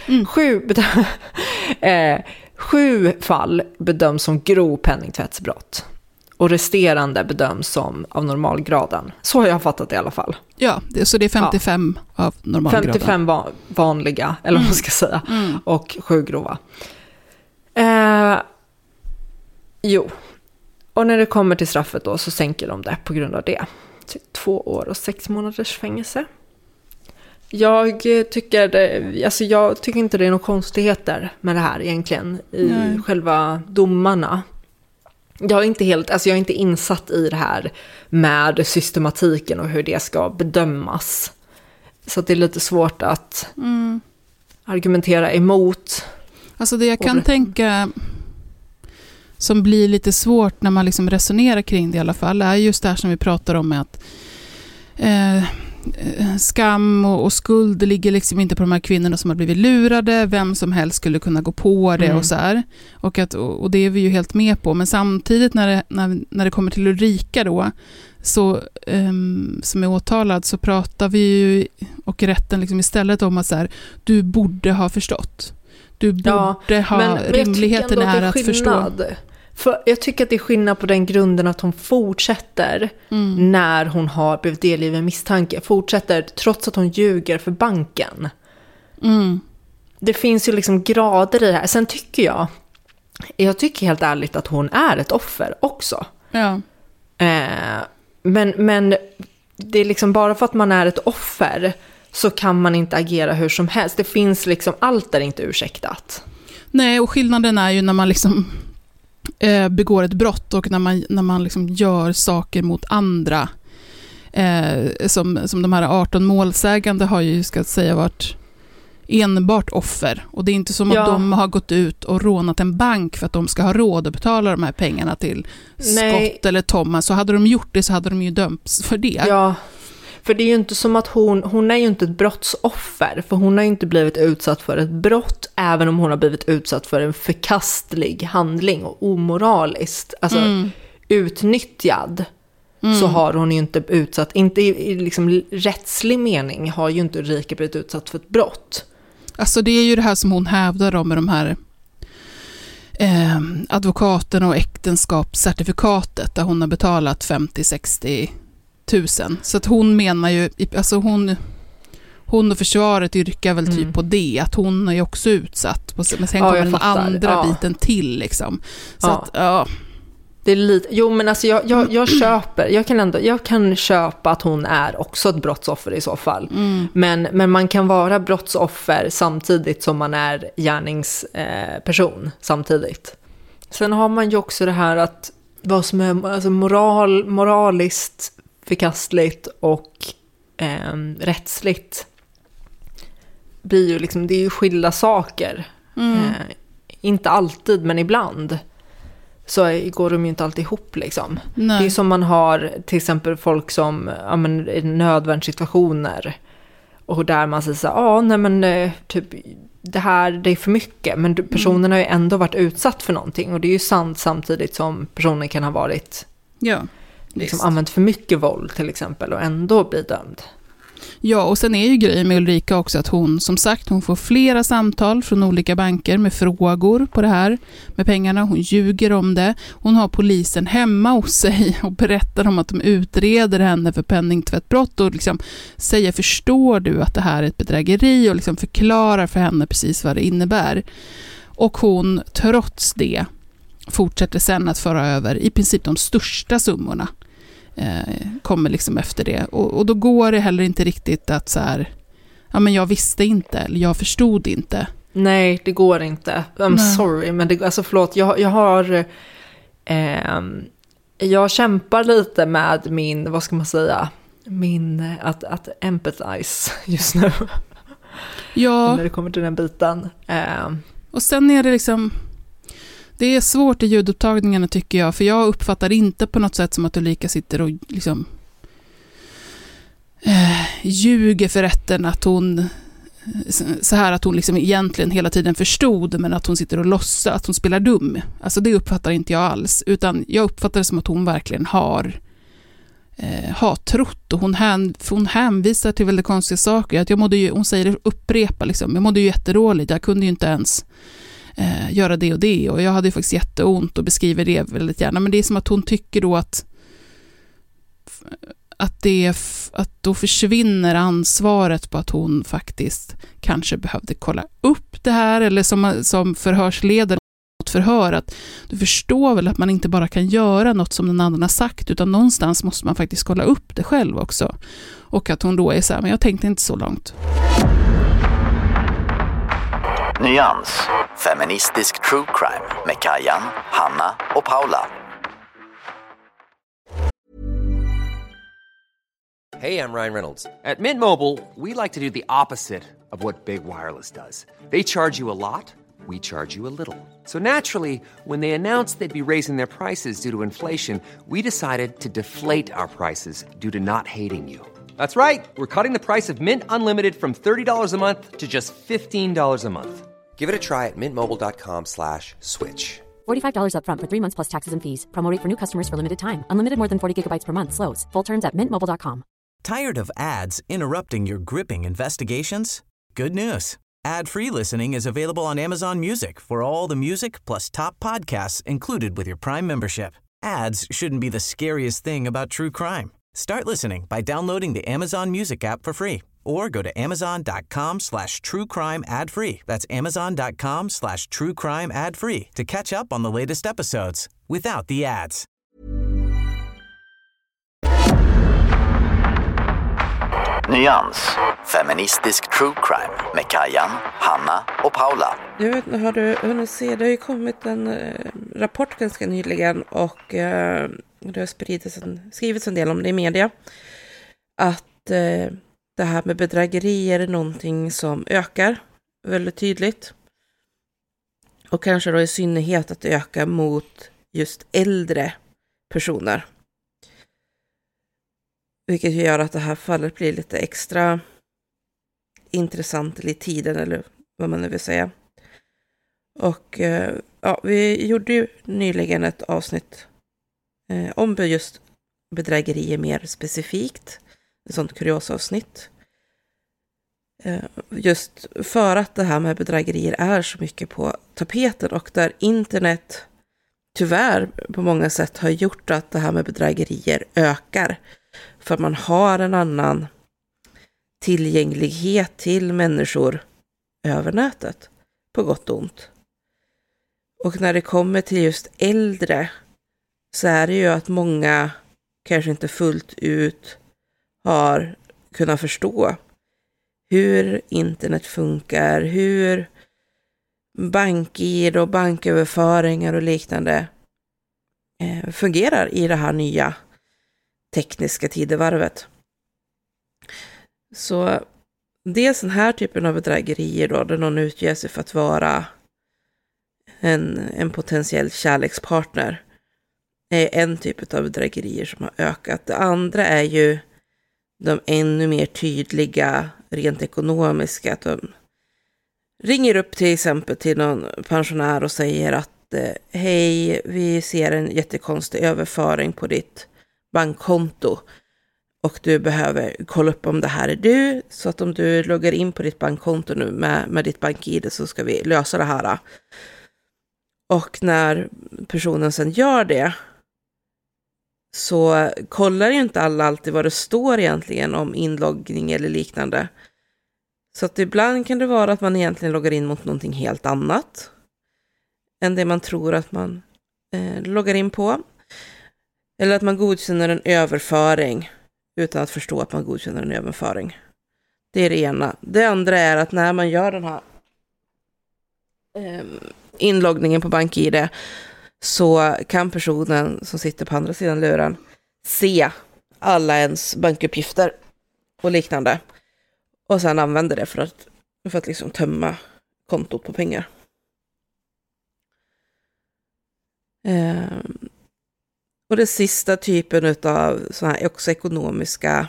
7 fall bedöms som grov penningtvättsbrott. Och resterande bedöms som av normalgraden. Så har jag fattat det i alla fall. Ja, så det är 55 av normalgraden. 55 vanliga, eller vad man ska säga. Och 7 grova. Jo. Och när det kommer till straffet då så sänker de det på grund av det. 2 år och 6 månaders fängelse. Jag tycker inte det är några konstigheter med det här egentligen. I själva domarna. Jag är inte insatt i det här med systematiken och hur det ska bedömas. Så att det är lite svårt att argumentera emot. Alltså det jag kan tänka som blir lite svårt när man liksom resonerar kring det i alla fall är just det här som vi pratar om med att skam och skuld ligger liksom inte på de här kvinnorna som har blivit lurade. Vem som helst skulle kunna gå på det och så här. Och det är vi ju helt med på. Men samtidigt när det kommer till Ulrika då så, som är åtalad så pratar vi ju och rätten liksom istället om att så här, du borde ha förstått. Du borde ha rimligheten är att förstå. För jag tycker att det är skillnad på den grunden att hon fortsätter när hon har blivit delgiven misstanke. Fortsätter trots att hon ljuger för banken. Det finns ju liksom grader i det här. Sen tycker jag tycker helt ärligt att hon är ett offer också. Ja. Men det är liksom bara för att man är ett offer så kan man inte agera hur som helst. Det finns liksom, allt är inte ursäktat. Nej, och skillnaden är ju när man liksom begår ett brott och när man liksom gör saker mot andra. Som de här 18 målsägande har ju, ska jag säga, varit enbart offer. Och det är inte som att de har gått ut och rånat en bank för att de ska ha råd att betala de här pengarna till Scott eller Thomas. Så hade de gjort det så hade de ju dömts för det. Ja, för det är ju inte som att hon är ju inte ett brottsoffer. För hon har ju inte blivit utsatt för ett brott, även om hon har blivit utsatt för en förkastlig handling och omoraliskt. Alltså utnyttjad. Så har hon ju inte utsatt, inte i liksom rättslig mening har ju inte Ulrika blivit utsatt för ett brott. Alltså det är ju det här som hon hävdar om med de här advokaterna och äktenskapscertifikatet där hon har betalat 50-60 000. Så att hon menar ju, alltså hon och försvaret yrkar väl typ på det, att hon är ju också utsatt. Men sen kommer den andra biten till liksom. Så att, det är lite, jo men alltså jag köper, jag kan köpa att hon är också ett brottsoffer i så fall. Men man kan vara brottsoffer samtidigt som man är gärningsperson samtidigt. Sen har man ju också det här att vad som är alltså moraliskt förkastligt och rättsligt blir ju liksom, det är ju skilda saker. Inte alltid, men ibland så går de ju inte alltid ihop liksom. Nej. Det är som man har till exempel folk som i nödvärnssituationer och där man säger så nej men typ det är för mycket, men personen har ju ändå varit utsatt för någonting, och det är ju sant samtidigt som personen kan ha varit liksom använt för mycket våld till exempel och ändå bli dömd. Ja, och sen är ju grejen med Ulrika också att hon, som sagt, hon får flera samtal från olika banker med frågor på det här med pengarna. Hon ljuger om det. Hon har polisen hemma hos sig och berättar om att de utreder henne för penningtvättbrott och liksom säger, förstår du att det här är ett bedrägeri, och liksom förklarar för henne precis vad det innebär. Och hon, trots det, fortsätter sen att föra över i princip de största summorna. Kommer liksom efter det. Och då går det heller inte riktigt att så här, ja men jag visste inte, eller jag förstod inte. Nej, det går inte. Sorry, men det, alltså förlåt, jag kämpar lite med min, vad ska man säga, att empathize just nu. Ja. När det kommer till den biten. Och sen är det liksom, det är svårt i ljudupptagningarna tycker jag, för jag uppfattar inte på något sätt som att Ulrika sitter och liksom ljuger för rätten, att hon så här att hon liksom egentligen hela tiden förstod, men att hon sitter och låtsas att hon spelar dum. Alltså det uppfattar inte jag alls, utan jag uppfattar det som att hon verkligen har trott, och hon hänvisar till väldigt konstiga saker. Att hon säger det, upprepa liksom, jag mådde ju jättedåligt, jag kunde ju inte ens göra det, och jag hade ju faktiskt jätteont och beskriver det väldigt gärna, men det är som att hon tycker då att då försvinner ansvaret på att hon faktiskt kanske behövde kolla upp det här, eller som förhörsledare mot förhör, att du förstår väl att man inte bara kan göra något som den andra har sagt, utan någonstans måste man faktiskt kolla upp det själv också. Och att hon då är så här, men jag tänkte inte så långt. Nyans, feministisk true crime med Kajan, Hanna och Paula. Hey, I'm Ryan Reynolds. At Mint Mobile, we like to do the opposite of what Big Wireless does. They charge you a lot, we charge you a little. So naturally, when they announced they'd be raising their prices due to inflation, we decided to deflate our prices due to not hating you. That's right. We're cutting the price of Mint Unlimited from $30 a month to just $15 a month. Give it a try at mintmobile.com/switch. $45 up front for 3 months plus taxes and fees. Promo rate for new customers for limited time. Unlimited more than 40 gigabytes per month. Slows full terms at mintmobile.com. Tired of ads interrupting your gripping investigations? Good news. Ad-free listening is available on Amazon Music for all the music plus top podcasts included with your Prime membership. Ads shouldn't be the scariest thing about true crime. Start listening by downloading the Amazon Music app for free or go to amazon.com/truecrime ad-free. That's amazon.com/truecrime ad-free to catch up on the latest episodes without the ads. Nyans, feministisk true crime med Kajan, Hanna och Paula. Jag vet inte, har du hunnit se, det har ju kommit en rapport ganska nyligen, och det har skrivits en del om det i media, att det här med bedrägerier är någonting som ökar väldigt tydligt, och kanske då i synnerhet att det ökar mot just äldre personer. Vilket gör att det här fallet blir lite extra intressant i tiden, eller vad man nu vill säga. Och ja, vi gjorde ju nyligen ett avsnitt om just bedrägerier mer specifikt. Ett sånt kuriosavsnitt. Just för att det här med bedrägerier är så mycket på tapeten, och där internet tyvärr på många sätt har gjort att det här med bedrägerier ökar. För man har en annan tillgänglighet till människor över nätet, på gott och ont. Och när det kommer till just äldre så är det ju att många kanske inte fullt ut har kunnat förstå hur internet funkar, hur bank-id och banköverföringar och liknande fungerar i det här nya tekniska tidevarvet. Så det är sån här typen av bedrägerier då, där någon utger sig för att vara en potentiell kärlekspartner, är en typ av bedrägerier som har ökat. Det andra är ju de ännu mer tydliga rent ekonomiska, att de ringer upp till exempel till någon pensionär och säger att hej, vi ser en jättekonstig överföring på ditt bankkonto, och du behöver kolla upp om det här är du. Så att om du loggar in på ditt bankkonto nu med ditt BankID så ska vi lösa det här. Och när personen sen gör det så kollar ju inte alla alltid vad det står egentligen om inloggning eller liknande. Så att ibland kan det vara att man egentligen loggar in mot någonting helt annat än det man tror att man loggar in på. Eller att man godkänner en överföring utan att förstå att man godkänner en överföring. Det är det ena. Det andra är att när man gör den här inloggningen på BankID så kan personen som sitter på andra sidan luren se alla ens bankuppgifter och liknande. Och sen använder det för att liksom tömma kontot på pengar. Och det sista typen av såna här också ekonomiska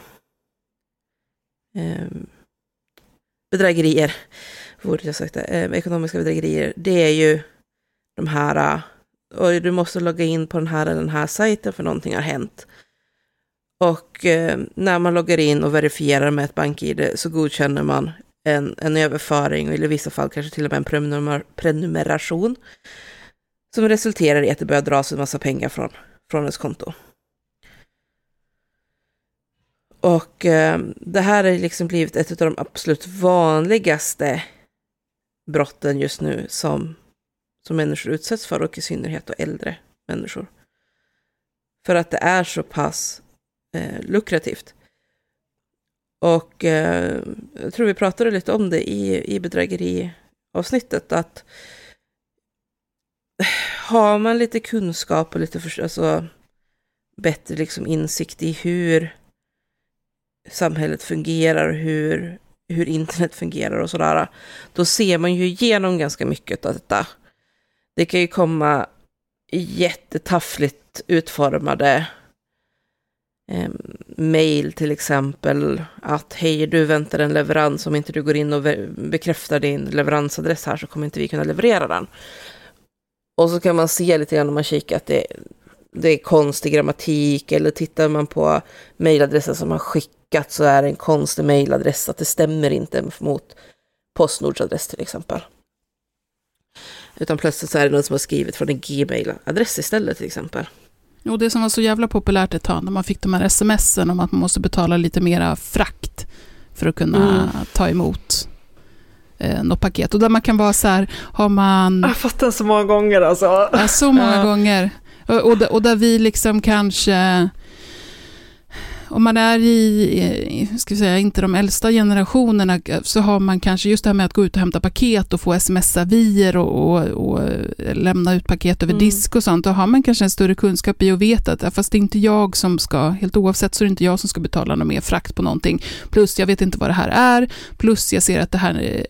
bedrägerier, ekonomiska bedrägerier, det är ju de här, och du måste logga in på den här eller den här sajten för någonting har hänt. Och när man loggar in och verifierar med ett BankID så godkänner man en överföring, eller i vissa fall kanske till och med en prenumeration som resulterar i att det börjar dras en massa pengar från ens konto. Och det här har liksom blivit ett av de absolut vanligaste brotten just nu som människor utsätts för, och i synnerhet då äldre människor. För att det är så pass lukrativt. Och jag tror vi pratade lite om det i bedrägeriavsnittet, att har man lite kunskap och lite bättre liksom insikt i hur samhället fungerar, hur internet fungerar och sådär, då ser man ju igenom ganska mycket av detta. Det kan ju komma jättetaffligt utformade mail till exempel, att hej, du väntar en leverans, om inte du går in och bekräftar din leveransadress här så kommer inte vi kunna leverera den. Och så kan man se lite grann om man kikar att det är konstig grammatik, eller tittar man på mejladressen som har skickat så är det en konstig mejladress, att det stämmer inte mot Postnords adress till exempel. Utan plötsligt så är det någon som har skrivit från en Gmail-adress istället till exempel. Och det som var så jävla populärt ett tag när man fick de här sms'en om att man måste betala lite mera frakt för att kunna ta emot något paket. Och där man kan vara så här, har man... Jag har fått den så många gånger alltså. Ja, så många gånger. Och där vi liksom kanske... Om man är ska vi säga, inte de äldsta generationerna, så har man kanske just det här med att gå ut och hämta paket och få sms-avier och lämna ut paket över disk och sånt. Då har man kanske en större kunskap i att veta att fast det är inte jag som ska, helt oavsett så är det inte jag som ska betala någon mer frakt på någonting. Plus jag vet inte vad det här är. Plus jag ser att det här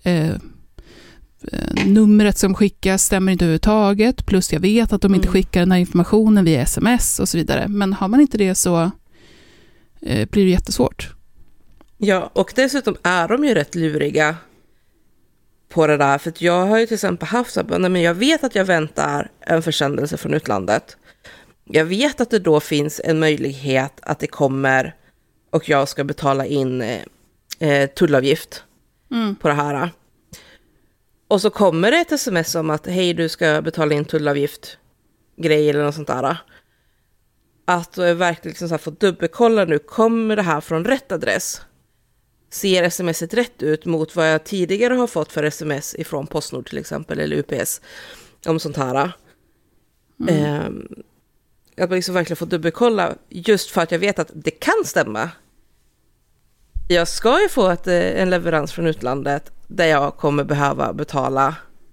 numret som skickas stämmer inte överhuvudtaget. Plus jag vet att de inte skickar den här informationen via sms och så vidare. Men har man inte det så blir det jättesvårt. Ja, och dessutom är de ju rätt luriga på det där. För att jag har ju till exempel haft så att men jag vet att jag väntar en försändelse från utlandet. Jag vet att det då finns en möjlighet att det kommer och jag ska betala in tullavgift på det här. Och så kommer det ett sms om att hej, du ska betala in tullavgift grej eller något sånt där. Att verkligen liksom så här få dubbelkolla nu, kommer det här från rätt adress? Ser smset rätt ut mot vad jag tidigare har fått för sms ifrån Postnord till exempel, eller UPS, om sånt här. Att man liksom verkligen får dubbelkolla, just för att jag vet att det kan stämma. Jag ska ju få en leverans från utlandet där jag kommer behöva betala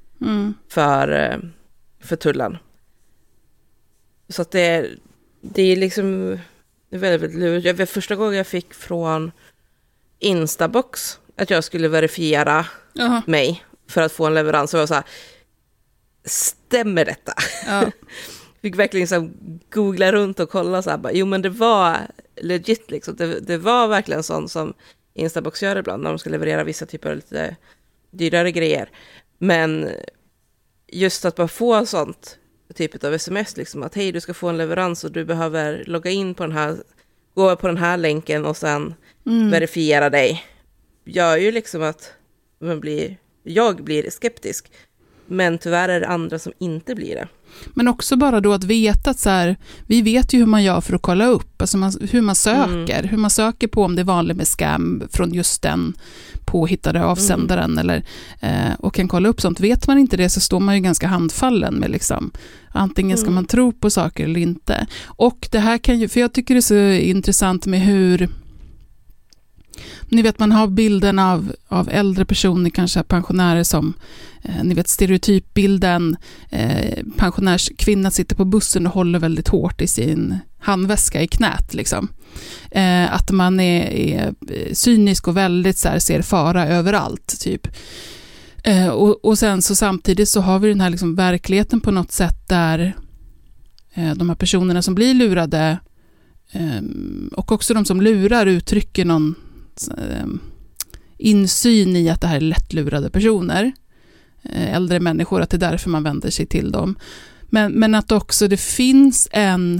för tullen. Så att det är liksom väldigt lurigt. Första gången jag fick från Instabox att jag skulle verifiera mig för att få en leverans, så var jag så här, stämmer detta? Ja. Fick verkligen liksom googla runt och kolla så här, bara, jo men det var legit liksom. Det var verkligen sånt som Instabox gör ibland när de ska leverera vissa typer av lite dyrare grejer. Men just att bara få sånt typ av sms liksom, att hej, du ska få en leverans och du behöver logga in på den här gå på den här länken och sen verifiera dig, gör ju liksom att jag blir skeptisk. Men tyvärr är det andra som inte blir det. Men också bara då att veta att så här, vi vet ju hur man gör för att kolla upp, alltså hur man söker, hur man söker på om det är vanligt med scam från just den påhittade avsändaren eller, och kan kolla upp sånt. Vet man inte det så står man ju ganska handfallen med liksom, antingen ska man tro på saker eller inte. Och det här kan ju, för jag tycker det är så intressant med hur, ni vet man har bilden av äldre personer, kanske pensionärer som, ni vet stereotypbilden, pensionärskvinna sitter på bussen och håller väldigt hårt i sin handväska i knät liksom. Att man är cynisk och väldigt så här, ser fara överallt typ. Och sen så samtidigt så har vi den här liksom verkligheten på något sätt där de här personerna som blir lurade och också de som lurar uttrycker någon insyn i att det här är lättlurade personer, äldre människor, att det är därför man vänder sig till dem. Men att också det finns en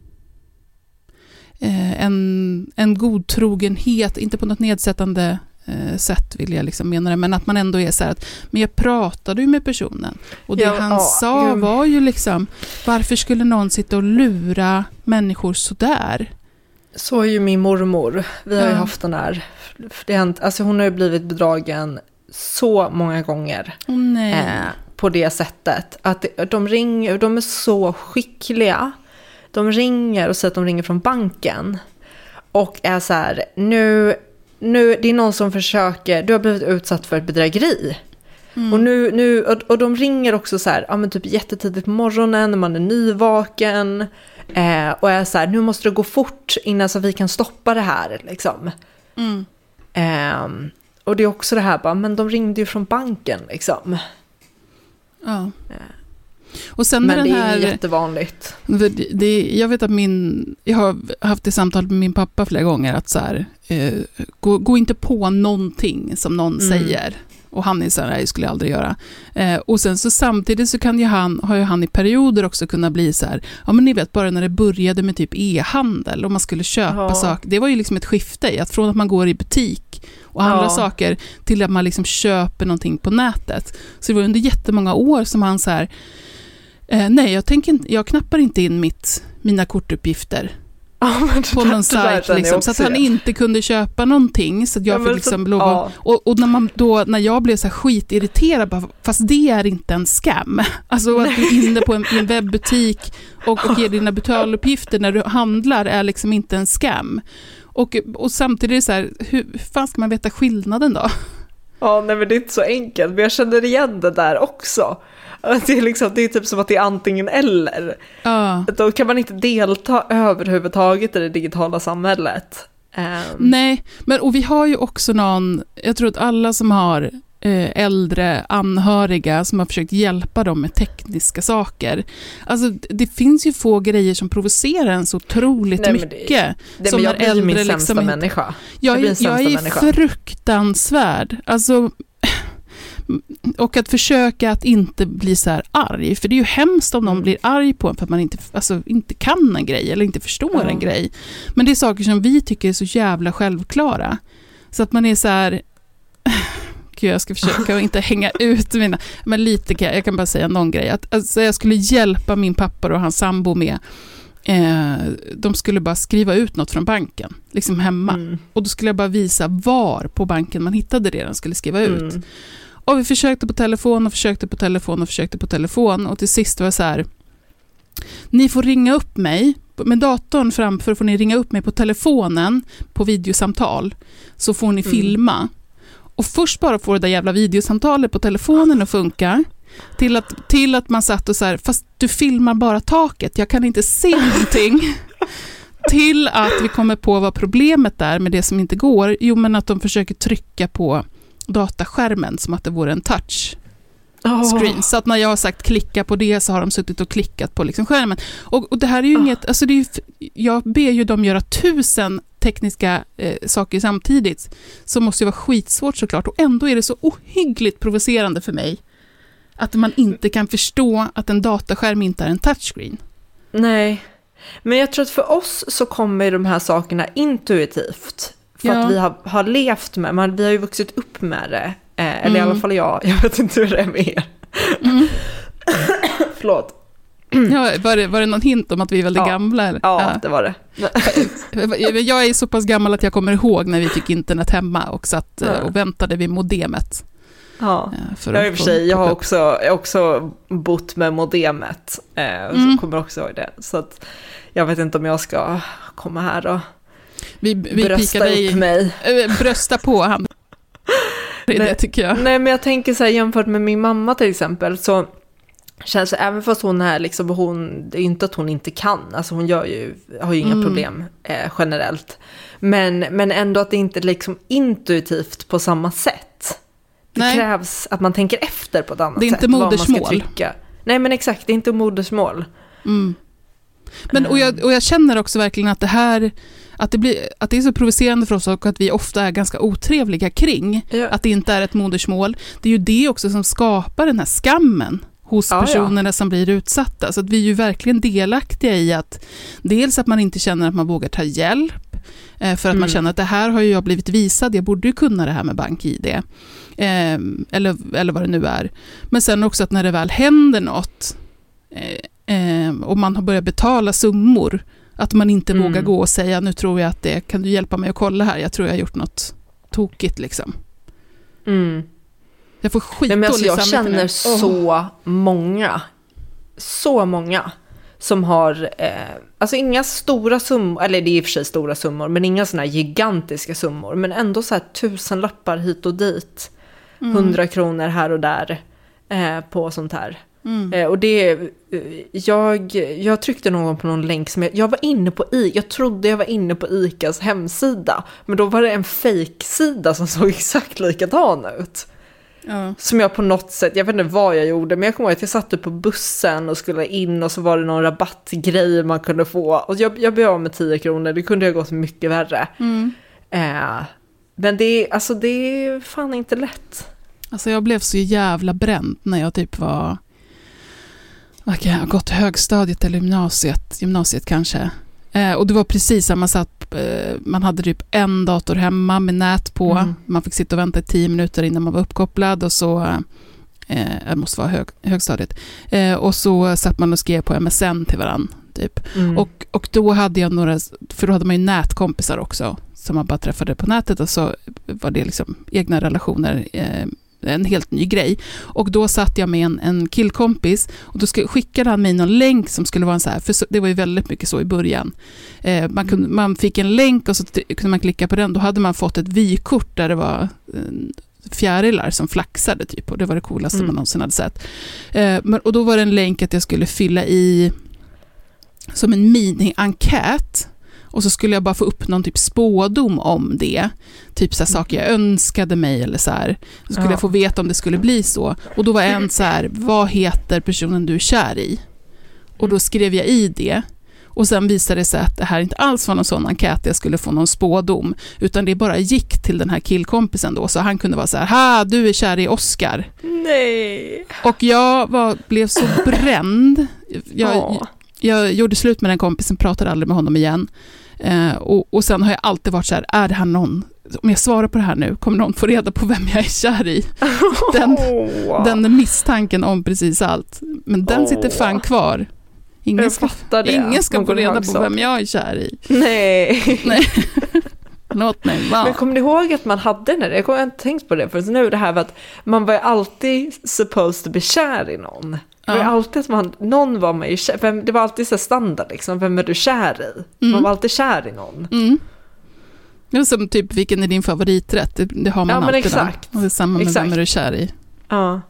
godtrogenhet, inte på något nedsättande sätt vill jag liksom mena det, men att man ändå är så här att, men jag pratade ju med personen och det han sa var ju liksom, varför skulle någon sitta och lura människor så där? Så är ju min mormor. Vi har ju haft den här, alltså hon har ju blivit bedragen så många gånger på det sättet. Att de ringer, de är så skickliga. De ringer och säger att de ringer från banken. Och är så här, nu det är någon som försöker, du har blivit utsatt för ett bedrägeri. Och de ringer också så här, ja men typ jättetidigt på morgonen när man är nyvaken. Och är så här, nu måste det gå fort innan så vi kan stoppa det här liksom. Och det är också det här bara, men de ringde ju från banken liksom. Ja. Och sen men den det här, är jättevanligt. Jag vet att jag har haft det samtal med min pappa flera gånger att så här, gå inte på någonting som någon säger. Och han är så här, jag skulle aldrig göra. Och sen så samtidigt så har ju han i perioder också kunnat bli så här, ja men ni vet bara när det började med typ e-handel och man skulle köpa saker. Det var ju liksom ett skifte i att från att man går i butik och handlar saker till att man liksom köper någonting på nätet. Så det var under jättemånga år som han så här, nej jag knappar inte in mina kortuppgifter. På någon sajt liksom, så att han inte kunde köpa någonting så att jag fick liksom och när jag blev så här skitirriterad bara, fast det är inte en scam. Alltså att du är inne på en webbutik och ger dina betaluppgifter när du handlar är liksom inte en scam. Och samtidigt är det så här, hur fan ska man veta skillnaden då? Ja, nej men det är inte så enkelt, men jag känner igen det där också. Det är typ som att det är antingen eller. Då kan man inte delta överhuvudtaget i det digitala samhället. Nej, och vi har ju också jag tror att alla som har äldre anhöriga som har försökt hjälpa dem med tekniska saker. Alltså det finns ju få grejer som provocerar en så otroligt mycket. Som jag blir min sämsta människa. Jag är fruktansvärd. Alltså, och att försöka att inte bli så här arg. För det är ju hemskt om någon blir arg på en för att man inte kan en grej eller inte förstår en grej. Men det är saker som vi tycker är så jävla självklara. Så att man är så här... Gud, jag ska försöka att inte hänga ut mina... Men lite jag kan bara säga någon grej. Alltså, jag skulle hjälpa min pappa och hans sambo med... de skulle bara skriva ut något från banken. Liksom hemma. Och då skulle jag bara visa var på banken man hittade det de skulle skriva ut. Och vi försökte på telefon och försökte på telefon och försökte på telefon. Och till sist var det så här... Ni får ringa upp mig. Med datorn framför får ni ringa upp mig på telefonen. På videosamtal. Så får ni filma. Och först bara får det där jävla videosamtalet på telefonen att funka. Till att man satt och så här, fast du filmar bara taket. Jag kan inte se någonting. Till att vi kommer på vad problemet är med det som inte går. Jo, men att de försöker trycka på dataskärmen som att det vore en touch screen. Så att när jag har sagt klicka på det så har de suttit och klickat på liksom skärmen. Och det här är ju inget, alltså det är, jag ber ju dem göra 1000 tekniska saker samtidigt. Så måste ju vara skitsvårt såklart. Och ändå är det så ohyggligt provocerande för mig att man inte kan förstå att en dataskärm inte är en touchscreen. Nej. Men jag tror att för oss så kommer de här sakerna intuitivt. För att vi har levt med, vi har ju vuxit upp med det. Eller i alla fall jag vet inte hur det är med er. Förlåt. Ja, var det någon hint om att vi är väldigt gamla? Eller? Ja, det var det. Jag är så pass gammal att jag kommer ihåg när vi fick internet hemma och satt och väntade vid modemet. Ja, jag har också bott med modemet. Så kommer också ihåg det. Så att jag vet inte om jag ska komma här och brösta upp mig. Brösta på han. Det tycker jag. Nej, men jag tänker så här, jämfört med min mamma till exempel, så känns det, även fast hon är liksom, det är inte att hon inte kan, alltså hon har ju inga problem generellt, men ändå att det inte liksom intuitivt på samma sätt. Det krävs att man tänker efter på ett annat sätt. Det är inte modersmål. Nej, men exakt, det är inte modersmål. Men och jag känner också verkligen att det här, att det är så provocerande för oss och att vi ofta är ganska otrevliga kring att det inte är ett modersmål. Det är ju det också som skapar den här skammen hos personerna som blir utsatta. Så att vi är ju verkligen delaktiga i att dels att man inte känner att man vågar ta hjälp för att man känner att det här har ju jag blivit visad, jag borde ju kunna det här med BankID. Eller vad det nu är. Men sen också att när det väl händer något och man har börjat betala summor, att man inte vågar gå och säga, nu tror jag att det, kan du hjälpa mig att kolla här, jag tror jag har gjort något tokigt liksom. Jag får skitdålig jag känner så många som har alltså inga stora summor, eller det är i och för sig stora summor, men inga såna här gigantiska summor, men ändå så här 1000 lappar hit och dit, 100 kronor här och där på sånt här. Och det jag tryckte någon gång på någon länk som jag var inne på jag trodde jag var inne på ICAs hemsida, men då var det en fake-sida som såg exakt likadan ut. Som jag på något sätt, jag vet inte vad jag gjorde, men jag kommer ihåg att jag satt upp på bussen och skulle in, och så var det någon rabattgrej man kunde få, och jag blev av med 10 kronor, det kunde ha gått mycket värre. Men det är fan inte lätt. Alltså jag blev så jävla bränd när jag typ var, jag har gått högstadiet eller gymnasiet kanske. Och det var precis samma sätt, man hade typ en dator hemma med nät på, man fick sitta och vänta 10 minuter innan man var uppkopplad, och så det måste vara högstadiet, och så satt man och skrev på MSN till varann typ. Och då hade jag några, för då hade man ju nätkompisar också som man bara träffade på nätet, och så var det liksom egna relationer, en helt ny grej. Och då satt jag med en killkompis, och då skickade han mig någon länk som skulle vara en så här, för det var ju väldigt mycket så i början. Man fick en länk, och så kunde man klicka på den, då hade man fått ett vykort där det var fjärilar som flaxade typ, och det var det coolaste man någonsin hade sett. Och då var det en länk att jag skulle fylla i som en mini-enkät, och så skulle jag bara få upp någon typ spådom om det. Typ så här saker jag önskade mig eller så här. Så skulle jag få veta om det skulle bli så. Och då var en så här, vad heter personen du är kär i? Och då skrev jag i det. Och sen visade det sig att det här inte alls var någon sån enkät jag skulle få någon spådom. Utan det bara gick till den här killkompisen då. Så han kunde vara så här, du är kär i Oscar. Nej. Och jag blev så bränd. Jag gjorde slut med den kompisen, pratade aldrig med honom igen. Och sen har jag alltid varit så här, är det här någon, om jag svarar på det här nu, kommer någon få reda på vem jag är kär i? Den misstanken om precis allt. Men den sitter fan kvar. Ingen ska få reda på vem jag är kär i. Nej. Låt mig vara. Men kommer ni ihåg att man hade när jag har inte tänkt på det, för nu det här var att man var alltid supposed to be kär i någon. Det var alltid att någon var med i kär, det var alltid så standard liksom, vem är du kär i? Man var alltid kär i någon. Det är som typ, vilken är din favoriträtt? Det har man alltid exakt. Där. Och det är samma med vem är du kär i? Ja.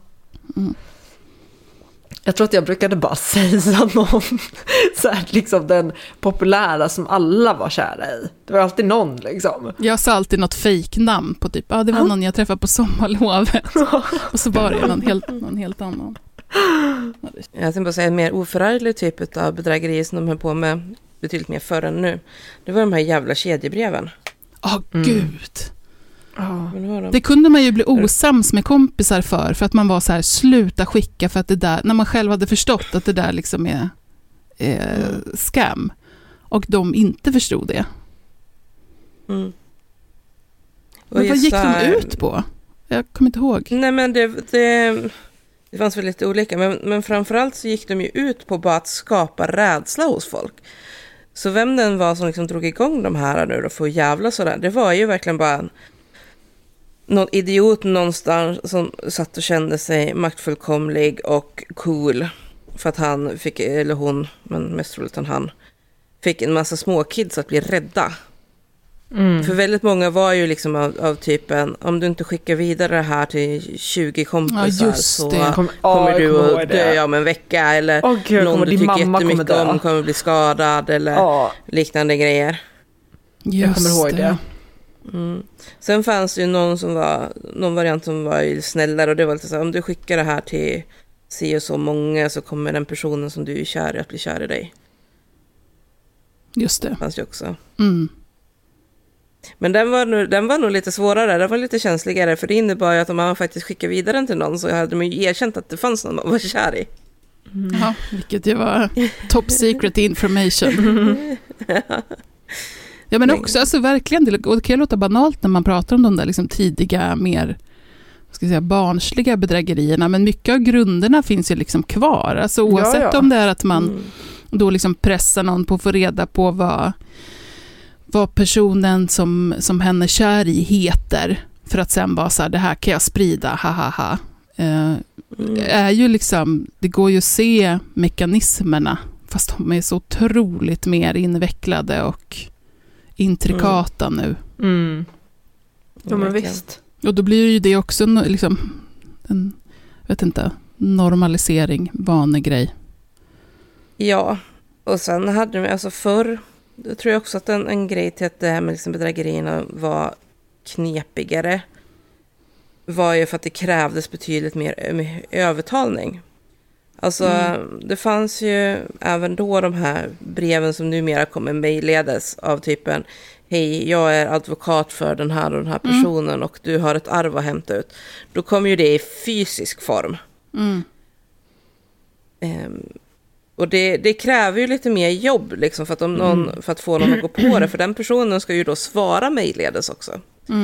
Jag tror att jag brukade bara säga någon så här, liksom den populära som alla var kära i. Det var alltid någon liksom. Jag sa alltid något fejknamn på typ, det var någon jag träffade på sommarlovet. Och så var det någon helt annan. Jag tänkte bara säga en mer oförarglig typ av bedrägerier som de höll på med betydligt mer förr än nu. Det var de här jävla kedjebreven. Gud. Det kunde man ju bli osams med kompisar för att man var så här, sluta skicka, för att det där, när man själv hade förstått att det där liksom är scam. och de inte förstod det. Mm. Men vad gick de ut på? Jag kommer inte ihåg. Nej, men det fanns väl lite olika, men framförallt så gick de ju ut på bara att skapa rädsla hos folk. Så vem den var som liksom drog igång de här nu då för att jävla sådär, det var ju verkligen bara någon idiot någonstans som satt och kände sig maktfullkomlig och cool för att han fick, eller hon, men mest troligt han fick en massa små kids att bli rädda. För väldigt många var ju liksom av typen, om du inte skickar vidare det här till 20 kompisar så kommer du att dö om en vecka, eller någon du tycker jättemycket om kommer bli skadad eller liknande grejer. Jag kommer ihåg det. Sen fanns det ju någon variant som var ju snällare, och det var lite så här, om du skickar det här till si och så många så kommer den personen som du är kär i att bli kär i dig. Just det. Fanns ju också. Men den var nog lite svårare, den var lite känsligare, för det innebar ju att om man faktiskt skickade vidare den till någon så hade man ju erkänt att det fanns någon man var kär i. Ja, vilket ju var top secret information. Ja, men också alltså, verkligen, det kan låta banalt när man pratar om de där liksom tidiga, mer barnsliga bedrägerierna, men mycket av grunderna finns ju liksom kvar. Alltså, oavsett om det är att man då liksom pressar någon på att få reda på vad personen som henne kär i heter, för att sen vara så här, det här kan jag sprida, hahaha. Är ju liksom, det går ju att se mekanismerna, fast de är så otroligt mer invecklade och intrikata nu. Ja, men visst. Och då blir ju det också liksom en, vet inte, normalisering, vanegrej. Ja, och sen hade de, alltså förr, jag tror också att en grej till att det här med liksom bedrägerierna var knepigare var ju för att det krävdes betydligt mer övertalning. Alltså det fanns ju även då de här breven som numera kommer mejledes av typen: hej, jag är advokat för den här och den här personen och du har ett arv att hämta ut. Då kom ju det i fysisk form. Och det kräver ju lite mer jobb liksom, för att för att få någon att gå på det, för den personen ska ju då svara mejledes också.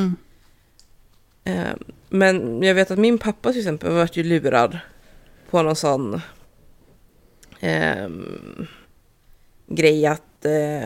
Men jag vet att min pappa till exempel var ju lurad på någon sån grej att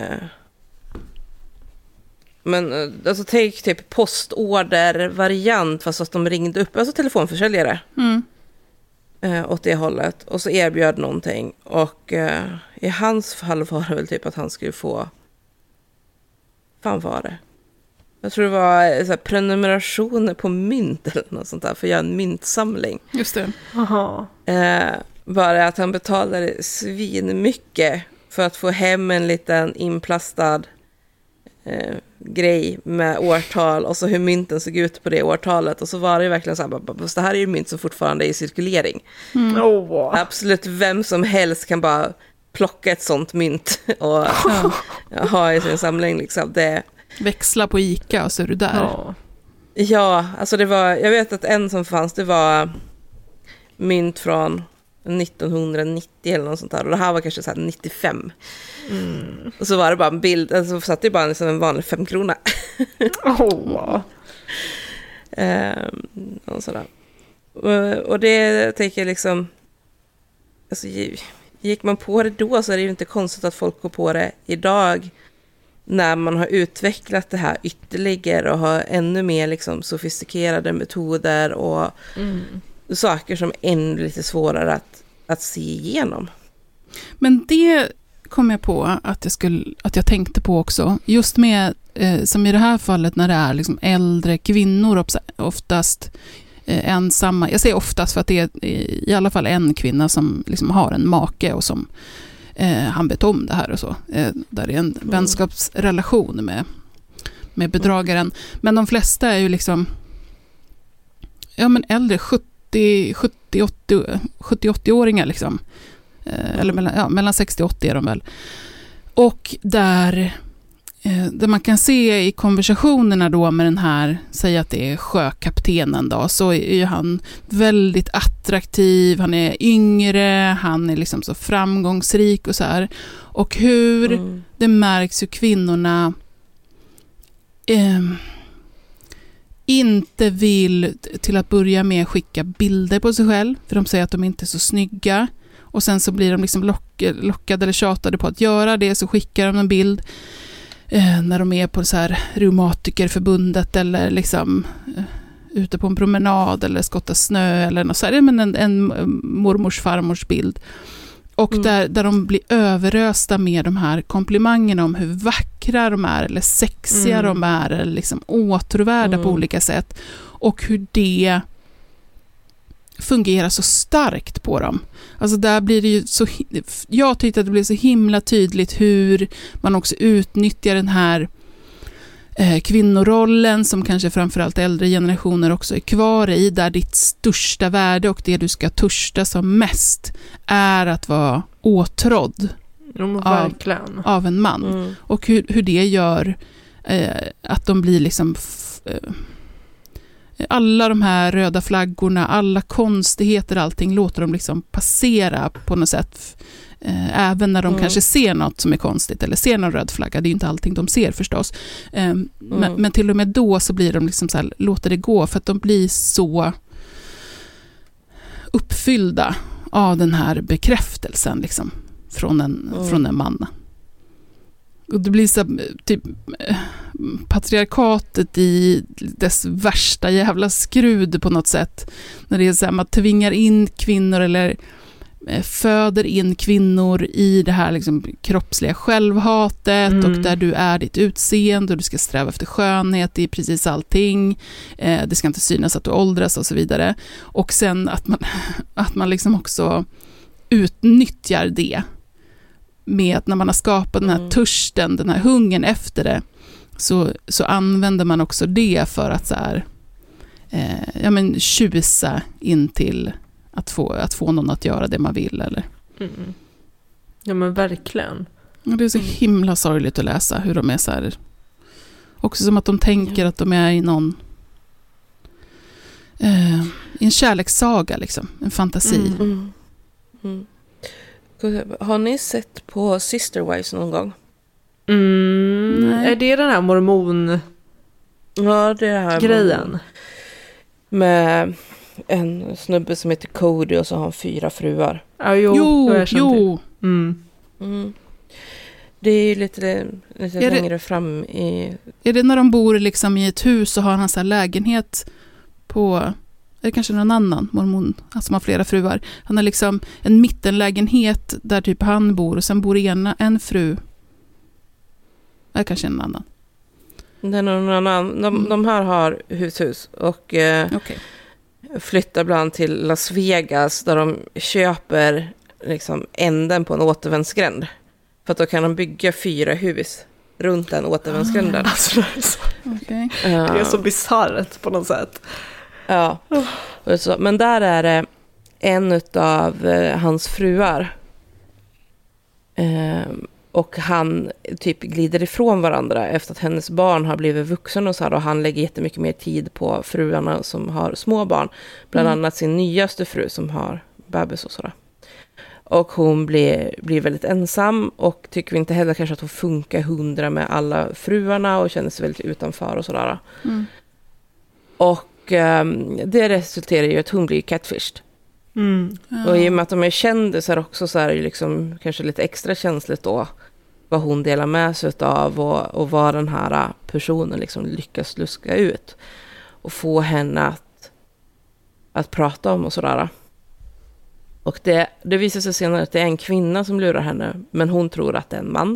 men alltså tänk typ postorder-variant, fast att de ringde upp, alltså telefonförsäljare åt det hållet, och så erbjöd någonting, och i hans fall var det väl typ att han skulle få, fan var det, jag tror det var så här, prenumerationer på mynt eller något sånt där, för att göra en myntsamling. Just det. Bara att han betalade svin mycket för att få hem en liten inplastad grej med årtal, och så hur mynten såg ut på det årtalet, och så var det ju verkligen så här, det här är ju mynt som fortfarande är i cirkulering. Absolut vem som helst kan bara plocka ett sånt mynt och ha i sin samling liksom. Det växla på ICA och så är du där. Ja, alltså det var, jag vet att en som fanns, det var mynt från 1990 eller något sånt där, och det här var kanske så här 95. Och så var det bara en bild, alltså satt det bara liksom en vanlig 5 krona. Och sådär. Och det tänker jag liksom, alltså gick man på det då, så är det ju inte konstigt att folk går på det idag, när man har utvecklat det här ytterligare och har ännu mer liksom sofistikerade metoder och saker som är ännu lite svårare att se igenom. Men det kom jag på att jag tänkte på också, just med som i det här fallet när det är liksom äldre kvinnor, oftast ensamma. Jag säger oftast för att det är i alla fall en kvinna som liksom har en make och som han vet om det här och så. Där är en vänskapsrelation med bedragaren. Men de flesta är ju liksom äldre, 70-80-åringar liksom. Eller mellan 60 och 80 är de väl. Och där det man kan se i konversationerna då med den här, säg att det är sjökaptenen då, så är ju han väldigt attraktiv, han är yngre, han är liksom så framgångsrik och så här. Och hur det märks hur kvinnorna inte vill till att börja med skicka bilder på sig själv, för de säger att de inte är så snygga. Och sen så blir de liksom lockade eller tjatade på att göra det, så skickar de en bild när de är på så här reumatikerförbundet eller liksom ute på en promenad eller skottar snö eller något så här, men en mormors farmors bild. Och där de blir överösta med de här komplimangerna om hur vackra de är eller sexiga de är eller liksom åtråvärda på olika sätt. Och hur det fungerar så starkt på dem. Alltså där blir det ju så, jag tyckte att det blev så himla tydligt hur man också utnyttjar den här kvinnorollen som kanske framförallt äldre generationer också är kvar i, där ditt största värde och det du ska törsta som mest är att vara åtrådd av en man. Och hur det gör att de blir liksom alla de här röda flaggorna, alla konstigheter, allting låter de liksom passera på något sätt. Även när de kanske ser något som är konstigt eller ser någon röd flagga. Det är ju inte allting de ser förstås. Men till och med då så blir de liksom så här, låter det gå, för att de blir så uppfyllda av den här bekräftelsen liksom, från en man. Och det blir så typ patriarkatet i dess värsta jävla skrud på något sätt. När det är så här, man tvingar in kvinnor eller föder in kvinnor i det här liksom kroppsliga självhatet och där du är ditt utseende och du ska sträva efter skönhet i precis allting. Det ska inte synas att du åldras och så vidare. Och sen att man liksom också utnyttjar det med att när man har skapat den här törsten, den här hungern efter det, så använder man också det för att så här, tjusa in till att få någon att göra det man vill. Eller. Ja, men verkligen. Och det är så himla sorgligt att läsa hur de är så här. Också som att de tänker att de är i någon i en kärlekssaga liksom, en fantasi. Har ni sett på Sister Wives någon gång? Är det den här mormon? Ja, det är det här grejen. Med en snubbe som heter Cody och så har han 4 fruar. Ja, jo. Det är ju lite längre fram i... Är det när de bor liksom i ett hus och har han så här lägenhet på... Är det kanske någon annan mormon som har flera fruar? Han har liksom en mittenlägenhet där typ han bor och sen bor en fru. Eller kanske en annan. Det är någon annan. De här har hus och flyttar bland till Las Vegas där de köper liksom änden på en återvändsgränd. För att då kan de bygga 4 hus runt den återvändsgränden. Alltså, det är så bisarrt på något sätt. Ja, och så. Men där är det en av hans fruar. Och han typ glider ifrån varandra efter att hennes barn har blivit vuxen och så här. Och han lägger jättemycket mer tid på fruarna som har små barn. Bland annat sin nyaste fru som har bebis och sådär. Och hon blir väldigt ensam och tycker inte heller kanske att hon funkar 100 med alla fruarna och känner sig väldigt utanför och sådär. Och det resulterar ju att hon blir catfished. Och i och med att de är kändisar också så är det liksom kanske lite extra känsligt då vad hon delar med sig av och vad den här personen liksom lyckas luska ut och få henne att prata om och sådär. Och det visar sig senare att det är en kvinna som lurar henne, men hon tror att det är en man.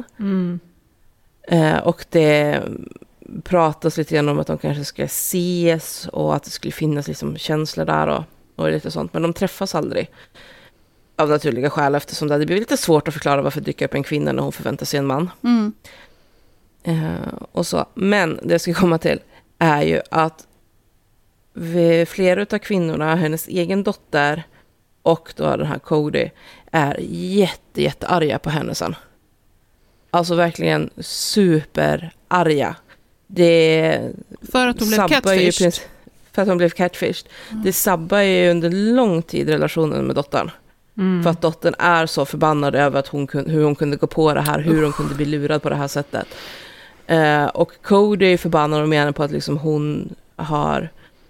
Och det pratas lite grann om att de kanske ska ses och att det skulle finnas liksom känslor där och lite sånt. Men de träffas aldrig av naturliga skäl eftersom det blir lite svårt att förklara varför dyker upp en kvinna när hon förväntar sig en man. Och så. Men det jag ska komma till är ju att flera av kvinnorna, hennes egen dotter och då den här Cody är jättearga på henne sen. Alltså verkligen superarga. Det för att hon blev catfished. För att hon blev catfished. Det sabbar ju under lång tid relationen med dottern. För att dottern är så förbannad över att hur hon kunde gå på det här. Hur hon kunde bli lurad på det här sättet. Och Cody är förbannad och menar på att liksom hon har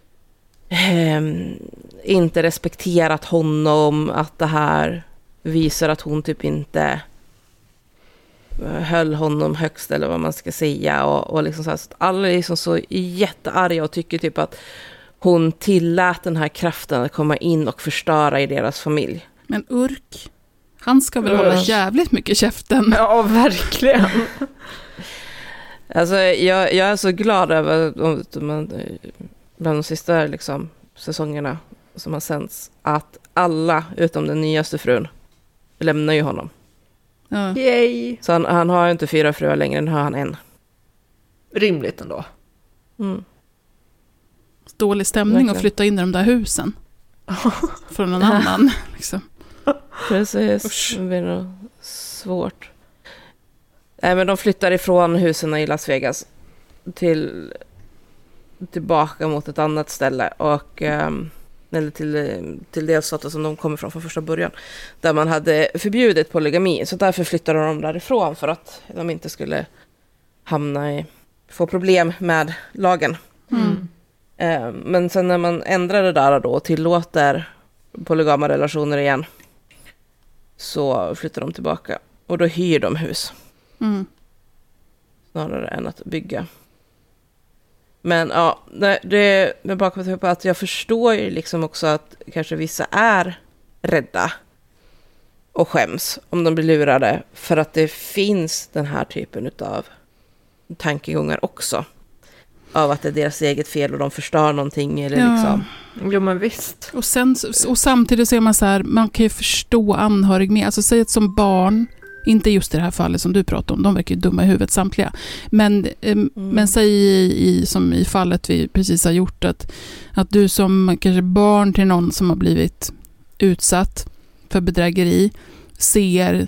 inte respekterat honom. Att det här visar att hon typ inte höll honom högst eller vad man ska säga. Och liksom så att alla är liksom så jättearga och tycker typ att hon tillät den här kraften att komma in och förstöra i deras familj. Men Urk, han ska väl hålla jävligt mycket käften. Ja, verkligen. Alltså, jag är så glad över bland de sista liksom, säsongerna som har sänds att alla utom den nyaste frun lämnar ju honom. Ja. Yay. Så han har ju inte 4 fruar längre, nu har han en. Rimligt ändå. Dålig stämning att flytta in i de där husen. Från någon annan. Liksom. Precis, det blir nog svårt. Nej, men de flyttar ifrån husen i Las Vegas tillbaka mot ett annat ställe och eller till delstaten som de kommer från första början, där man hade förbjudit polygami, så därför flyttade de därifrån för att de inte skulle få problem med lagen. Men sen när man ändrar det där då och tillåter polygama relationer igen, så flyttar de tillbaka och då hyr de hus snarare än att bygga. Men ja, det är bara på att jag förstår ju liksom också att kanske vissa är rädda och skäms om de blir lurade, för att det finns den här typen av tankegångar också. Av att det är deras eget fel och de förstör någonting eller liksom. Jo, men visst. Och samtidigt så är man så här, man kan ju förstå anhörig med. Alltså säg att som barn, inte just i det här fallet som du pratar om, de verkar ju dumma i huvudet samtliga. Men säg som i fallet vi precis har gjort, att du som kanske barn till någon som har blivit utsatt för bedrägeri ser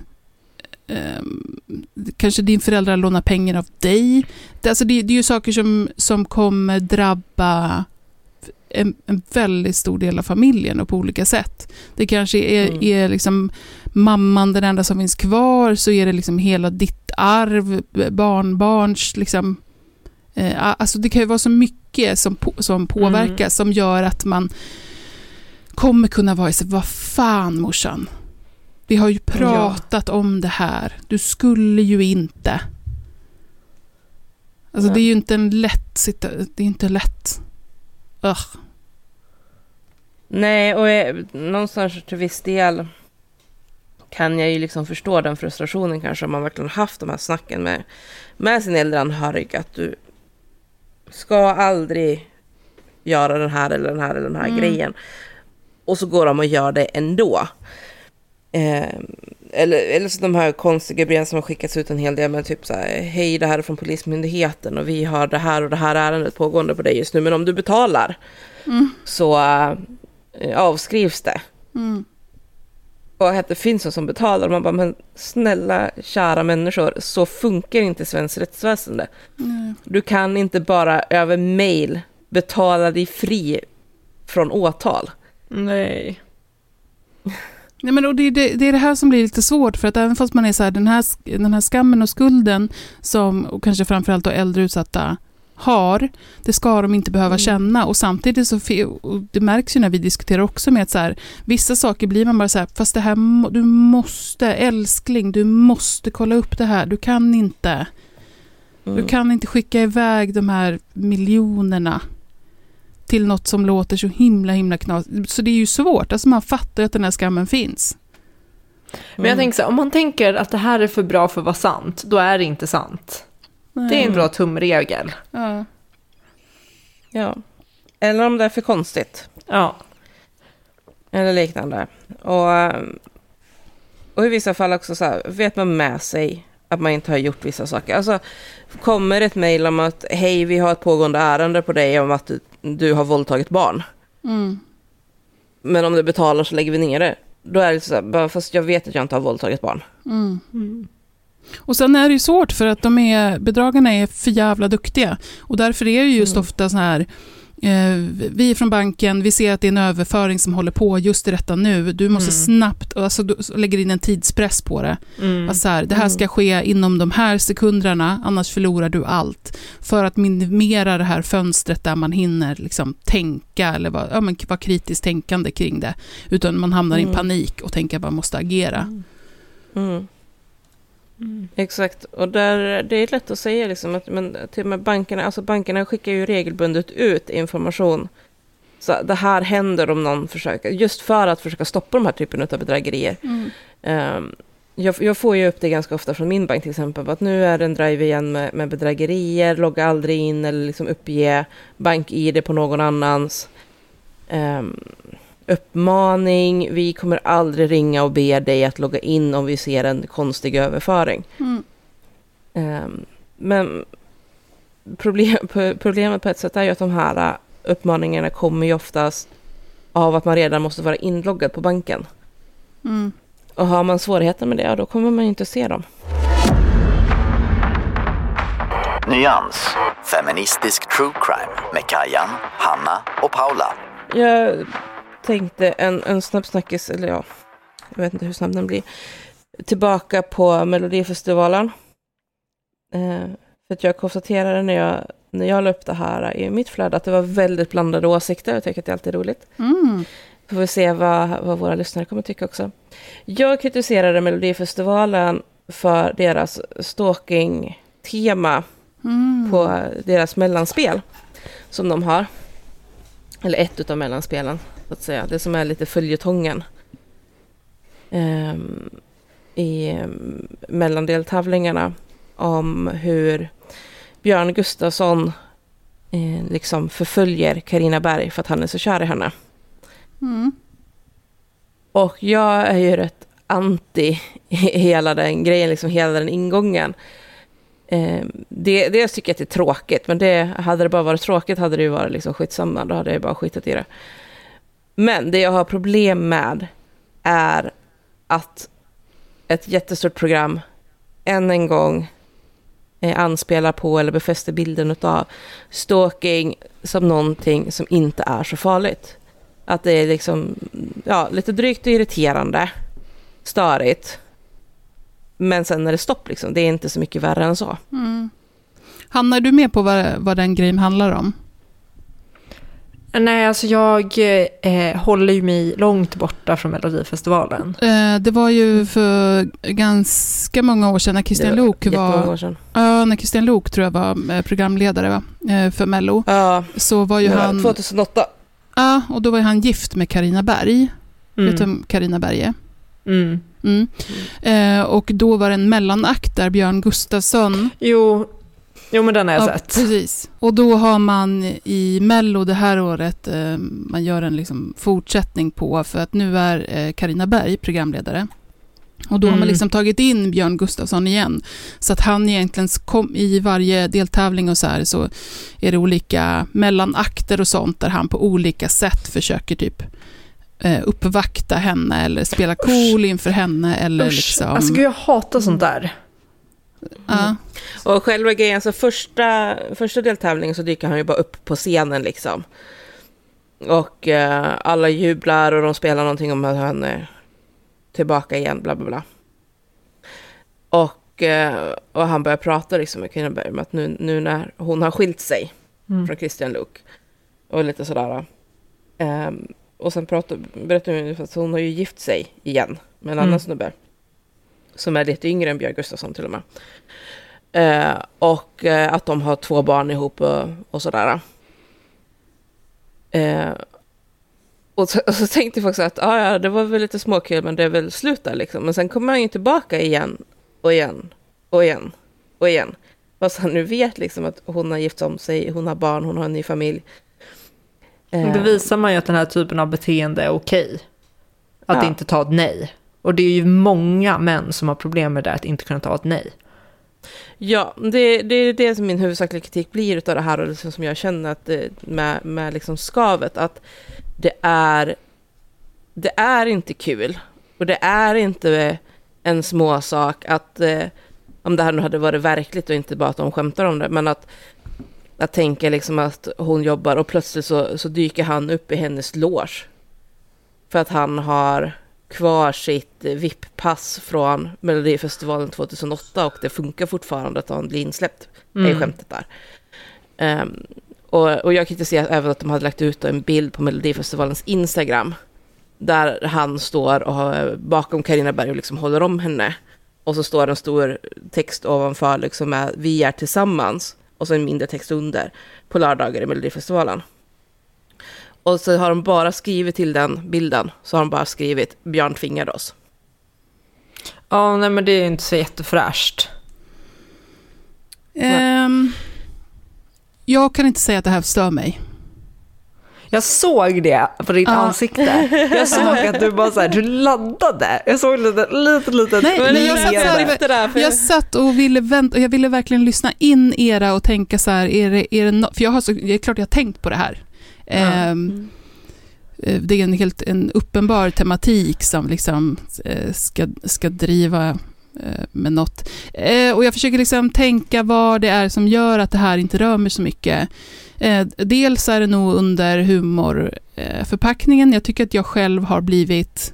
kanske din föräldrar lånar pengar av dig. Det är ju saker som kommer drabba en väldigt stor del av familjen och på olika sätt. Det kanske är liksom mamman den enda som finns kvar, så är det liksom hela ditt arv, barnbarns liksom, alltså det kan ju vara så mycket som påverkas som gör att man kommer kunna vara i sig, vad fan morsan, vi har ju pratat om det här, du skulle ju inte, alltså det är ju inte det är inte lätt. Nej, och någonstans till viss del kan jag ju liksom förstå den frustrationen kanske, om man verkligen haft de här snacken med sin äldre anhörig, att du ska aldrig göra den här eller den här eller den här grejen, och så går de och gör det ändå. Eller så de här konstiga breven som har skickats ut en hel del med typ så här: hej, det här är från polismyndigheten och vi har det här och det här ärendet pågående på dig just nu, men om du betalar så avskrivs det. Och att det finns någon som betalar, man bara, men snälla kära människor, så funkar inte svensk rättsväsende. Du kan inte bara över mail betala dig fri från åtal. Nej, men och det är det här som blir lite svårt, för att även fast man är så här, den här skammen och skulden som, och kanske framförallt då äldre utsatta har, det ska de inte behöva känna, och samtidigt så, och det märks ju när vi diskuterar också med att så här, vissa saker blir man bara så här, fast det här, du måste, älskling, du måste kolla upp det här, du kan inte skicka iväg de här miljonerna till något som låter så himla knasigt. Så det är ju svårt. Alltså man fattar att den här skammen finns. Men jag tänker så här, om man tänker att det här är för bra för att vara sant, då är det inte sant. Det är en bra tumregel. Ja. Eller om det är för konstigt. Ja. Eller liknande. Och i vissa fall också så här, vet man med sig att man inte har gjort vissa saker. Alltså, kommer ett mejl om att hej, vi har ett pågående ärende på dig om att du har våldtagit barn. Men om du betalar så lägger vi ner det. Då är det så här, fast jag vet att jag inte har våldtagit barn. Och sen är det ju svårt för att bedragarna är för jävla duktiga. Och därför är det just ofta så här, vi är från banken, vi ser att det är en överföring som håller på just i detta nu. Du måste snabbt, alltså du lägger in en tidspress på det. Så här, det här ska ske inom de här sekunderna, annars förlorar du allt. För att minimera det här fönstret där man hinner liksom tänka eller vara kritiskt tänkande kring det. Utan man hamnar i panik och tänker att man måste agera. Exakt, och det är lätt att säga liksom att till och med bankerna skickar ju regelbundet ut information. Så det här händer om någon försöker, just för att försöka stoppa de här typen av bedrägerier. Jag får ju upp det ganska ofta från min bank till exempel, att nu är det en drive igen med bedrägerier, logga aldrig in eller liksom uppge bank-id på någon annans. Uppmaning, vi kommer aldrig ringa och be dig att logga in om vi ser en konstig överföring. Men problemet på ett sätt är ju att de här uppmaningarna kommer ju oftast av att man redan måste vara inloggad på banken. Och har man svårigheter med det, då kommer man inte se dem. Nyans, feministisk true crime med Kajan, Hanna och Paula. Jag tänkte en snabb snackis, eller jag vet inte hur snabb den blir, tillbaka på Melodifestivalen. För att jag konstaterade när jag la upp det här i mitt flöde att det var väldigt blandade åsikter. Jag tycker att det är alltid roligt. Så får vi se vad våra lyssnare kommer tycka också. Jag kritiserade Melodifestivalen för deras stalking-tema på deras mellanspel som de har. Eller ett utav mellanspelen, så att säga. Det som är lite följetongen i mellandeltävlingarna om hur Björn Gustafsson liksom förföljer Carina Berg för att han är så kär i henne. Och jag är ju rätt anti hela den grejen, liksom hela den ingången. Det tycker jag att det är tråkigt, men hade det bara varit tråkigt hade det ju varit liksom skitsamma, då hade jag bara skitat i det. Men det jag har problem med är att ett jättestort program än en gång anspelar på eller befäster bilden av stalking som någonting som inte är så farligt. Att det är liksom lite drygt och irriterande, störigt. Men sen är det stopp liksom. Det är inte så mycket värre än så. Hanna, är du med på vad den grejen handlar om? Nej, alltså jag håller ju mig långt borta från Melodifestivalen. Det var ju för ganska många år sedan när Christian Luuk när Christian Luuk tror jag var programledare för Mello. Så var ju han 2008. Ja, och då var han gift med Carina Berg. Utom Carina Berge. Och då var det en mellanakt där Björn Gustafsson. Jo, men den har jag sett. Precis. Och då har man i Mello det här året, man gör en liksom fortsättning på, för att nu är Carina Berg programledare. Och då har man liksom tagit in Björn Gustafsson igen. Så att han egentligen i varje deltävling och så här, så är det olika mellanakter och sånt där han på olika sätt försöker typ uppvakta henne eller spela cool inför henne eller liksom. Alltså gud, jag hatar sånt där. Och själva grejen, så första deltävlingen så dyker han ju bara upp på scenen liksom. Och alla jublar och de spelar någonting om att han är tillbaka igen, bla bla bla. Och han börjar prata liksom med Carina Berg om att nu när hon har skilt sig från Christian Luuk och lite sådär. Och sen berättar hon att hon har ju gift sig igen med en annan snubbe som är lite yngre än Björn Gustafsson till och med. Och att de har 2 barn ihop och sådär. Och så tänkte jag faktiskt att det var väl lite småkul, men det är väl slut där liksom. Men sen kommer han ju tillbaka igen och igen och igen och igen. Fast han nu vet liksom att hon har gift om sig, hon har barn, hon har en ny familj. Det visar man ju att den här typen av beteende är okej. Att inte ta ett nej. Och det är ju många män som har problem med det, att inte kunna ta ett nej. Ja, det är det som min huvudsakliga kritik blir utav det här, och liksom som jag känner att med liksom skavet, att det är inte kul och det är inte en små sak att om det här nu hade varit verkligt och inte bara att de skämtar om det, men att tänka liksom att hon jobbar och plötsligt så dyker han upp i hennes loge för att han har kvar sitt VIP-pass från Melodifestivalen 2008 och det funkar fortfarande att han blir insläppt. Det är skämtet där. Och jag kritiserar även att de hade lagt ut en bild på Melodifestivalens Instagram där han står och bakom Carina Berg och liksom håller om henne. Och så står en stor text ovanför liksom med vi är tillsammans och så en mindre text under på lördagar i Melodifestivalen. Och så har de bara skrivit till den bilden, så har de bara skrivit Björn tvingade oss. Ja, nej men det är inte så jättefräscht. Jag kan inte säga att det här stör mig. Jag såg det på ditt ansikte. Jag såg att du bara så här, du laddade. Jag såg lite. Nej, jag satt och ville vänta och jag ville verkligen lyssna in era och tänka så här, är det för det är klart jag har tänkt på det här. Det är en uppenbar tematik som liksom ska driva med något. Och jag försöker liksom tänka vad det är som gör att det här inte rör mig så mycket. Dels är det nog under humorförpackningen. Jag tycker att jag själv har blivit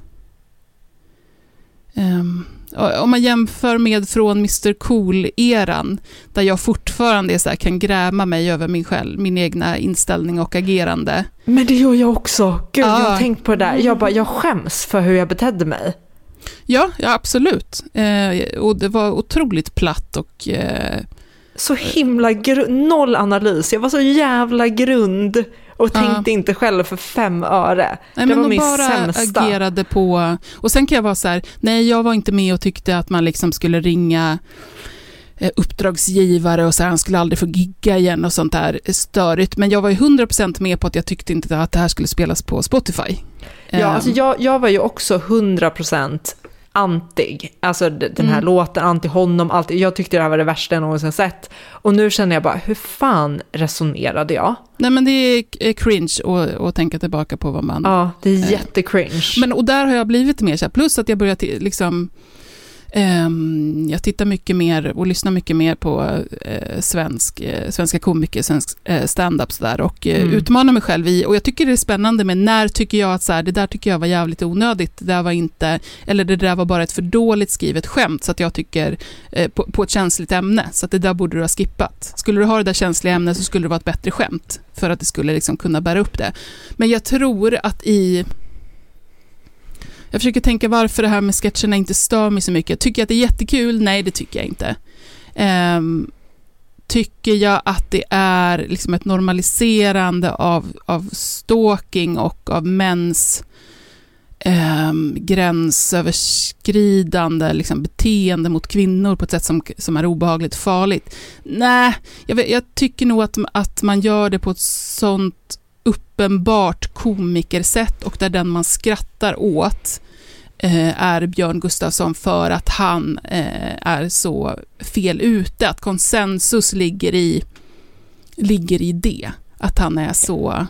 om man jämför med från Mr. Cool-eran där jag fortfarande är så här, kan gräma mig över min egna inställning och agerande. Men det gör jag också. Gud, jag har tänkt på det där. Jag skäms för hur jag betedde mig. Ja, absolut. Och det var otroligt platt och så himla noll analys. Jag var så jävla grund och tänkte inte själv för 5 öre. Nej, det var min bara sämsta. Agerade på. Och sen kan jag vara så här, nej, jag var inte med och tyckte att man liksom skulle ringa uppdragsgivare och så här, han skulle aldrig få gigga igen och sånt där störigt. Men jag var ju 100% med på att jag tyckte inte att det här skulle spelas på Spotify. Ja, alltså jag var ju också 100% anti. Alltså den här låten, anti honom, allt. Jag tyckte det här var det värsta jag någonsin sett. Och nu känner jag bara, hur fan resonerade jag? Nej, men det är cringe att tänka tillbaka på vad man... Ja, det är jättecringe. Men och där har jag blivit mer så här, plus att jag börjat liksom... jag tittar mycket mer och lyssnar mycket mer på svenska komiker, svensk stand-ups där och utmanar mig själv i, och jag tycker det är spännande med när tycker jag att så här, det där tycker jag var jävligt onödigt, det där var inte, eller det där var bara ett för dåligt skrivet skämt så att jag tycker på ett känsligt ämne, så att det där borde du ha skippat. Skulle du ha det där känsliga ämnet så skulle det vara ett bättre skämt för att det skulle liksom kunna bära upp det. Men jag tror att jag försöker tänka varför det här med sketcherna inte stör mig så mycket. Tycker jag att det är jättekul? Nej, det tycker jag inte. Tycker jag att det är liksom ett normaliserande av stalking och av mäns gränsöverskridande liksom, beteende mot kvinnor på ett sätt som är obehagligt farligt? Nej, jag tycker nog att man gör det på ett sånt uppenbart komikersätt och där den man skrattar åt är Björn Gustafsson för att han är så fel ute, att konsensus ligger i det, att han är så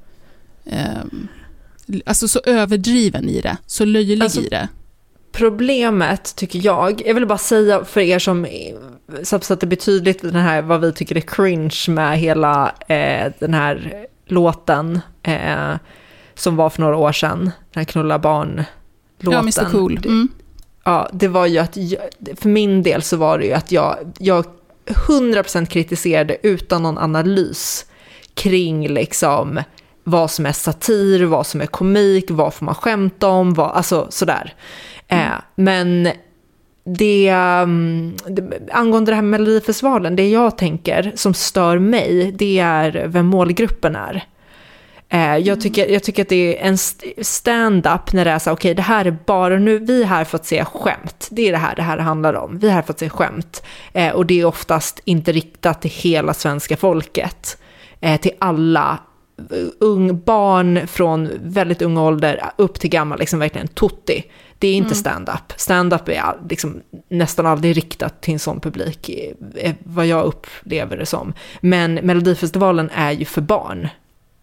alltså så överdriven i det, så löjlig alltså, i det. Problemet tycker jag vill bara säga för er som så att det blir tydligt den här, vad vi tycker är cringe med hela den här låten som var för några år sedan, den här knulla barn-låten. Ja, Mr. Cool. Ja, det var ju att för min del så var det ju att jag 100% kritiserade utan någon analys kring liksom vad som är satir, vad som är komik, vad får man skämta om, alltså sådär. Men det angående det här med Melodifestivalen, det jag tänker som stör mig, det är vem målgruppen är. Jag tycker att det är en stand-up när det är så okej, det här är bara nu, vi är här för att se skämt. Det är det här handlar om. Vi är här för att se skämt. Och det är oftast inte riktat till hela svenska folket. Till alla barn från väldigt ung ålder upp till gammal, liksom verkligen tutti. Det är inte stand-up. Stand-up är liksom nästan aldrig riktat till en sån publik, vad jag upplever det som. Men Melodifestivalen är ju för barn.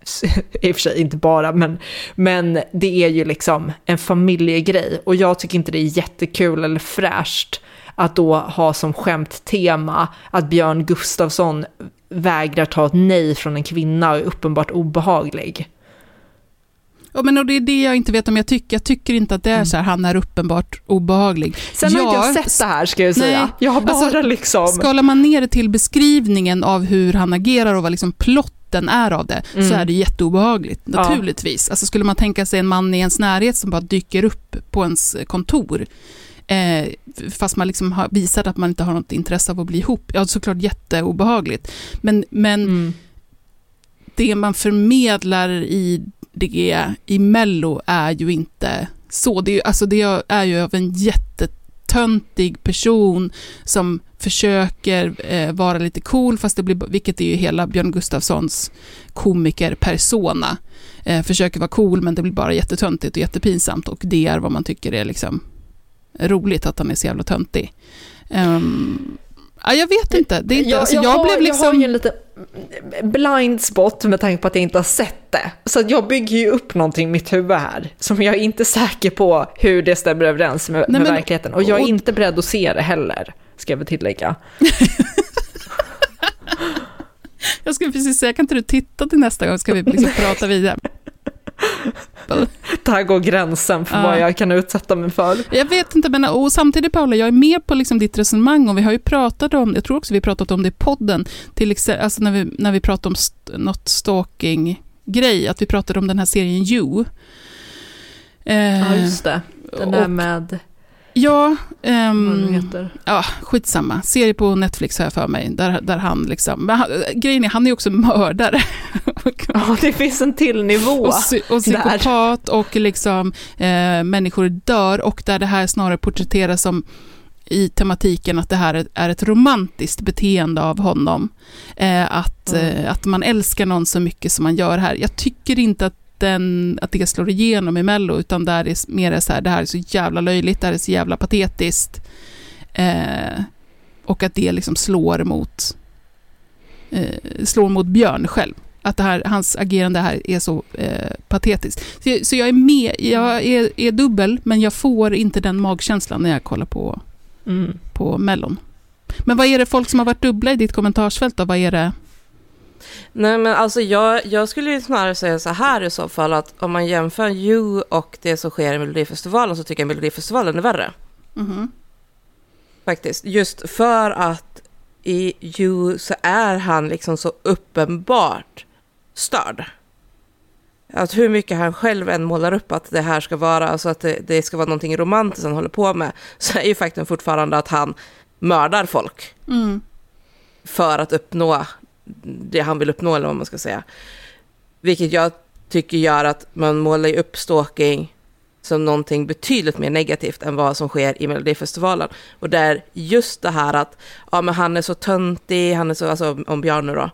i och för sig inte bara, men det är ju liksom en familjegrej, och jag tycker inte det är jättekul eller fräscht att då ha som skämttema att Björn Gustafsson vägrar ta ett nej från en kvinna och är uppenbart obehaglig. Ja, men och det är det jag inte vet om jag tycker. Jag tycker inte att det är så här, han är uppenbart obehaglig. Sen har inte jag sett det här, ska jag säga. Nej, jag har bara liksom... Skalar man ner det till beskrivningen av hur han agerar och vad liksom plotten är av det, så är det jätteobehagligt, naturligtvis. Alltså skulle man tänka sig en man i ens närhet som bara dyker upp på ens kontor, fast man liksom har visat att man inte har något intresse av att bli ihop, ja, såklart jätteobehagligt. Men det man förmedlar i Mello är ju inte så. Det är ju av en jättetöntig person som försöker vara lite cool, fast det blir, vilket är ju hela Björn Gustafssons komikerpersona. Försöker vara cool, men det blir bara jättetöntigt och jättepinsamt, och det är vad man tycker är liksom roligt, att han är så jävla töntig. Jag vet inte. Det är inte jag har ju en lite blind spot med tanke på att jag inte har sett det. Så jag bygger ju upp någonting i mitt huvud här som jag är inte säker på hur det stämmer överens med verkligheten. Och jag är inte beredd att se det heller, ska jag väl tillägga. Jag skulle precis säga, kan inte du titta till nästa gång, ska vi liksom prata vidare. Där går gränsen för vad jag kan utsätta mig för. Jag vet inte, men och samtidigt, Paula, jag är med på liksom ditt resonemang, och vi har ju pratat om, jag tror också vi pratat om det i podden, till exempel, alltså när vi pratar om något stalking-grej, att vi pratade om den här serien You. Ja, just det. Den där med... Ja, skitsamma. Serie på Netflix har jag för mig, där han liksom... grejen är, han är också mördare. Ja, det finns en till nivå. Och psykopat, och liksom människor dör, och där det här snarare porträtteras som i tematiken att det här är ett romantiskt beteende av honom. Att man älskar någon så mycket som man gör här. Jag tycker inte att det slår igenom i Mello, utan där är mer så här, det här är så jävla löjligt, det här är så jävla patetiskt, och att det liksom slår mot Björn själv, att det här, hans agerande här är så patetiskt. Så jag är med, jag är dubbel, men jag får inte den magkänslan när jag kollar på Mellon. Men vad är det folk som har varit dubbla i ditt kommentarsfält då? Vad är det? Nej, men alltså jag skulle ju snarare säga så här i så fall, att om man jämför You och det som sker i Melodifestivalen, så tycker jag Melodifestivalen är värre. Faktiskt. Just för att i You så är han liksom så uppenbart störd. Att hur mycket han själv än målar upp att det här ska vara, alltså att det ska vara någonting romantiskt han håller på med, så är ju faktiskt fortfarande att han mördar folk. För att uppnå det han vill uppnå, eller vad man ska säga. Vilket jag tycker gör att man målar upp stalking som någonting betydligt mer negativt än vad som sker i Melodifestivalen. Och där just det här att men han är så töntig, han är så, alltså om Björn nu då,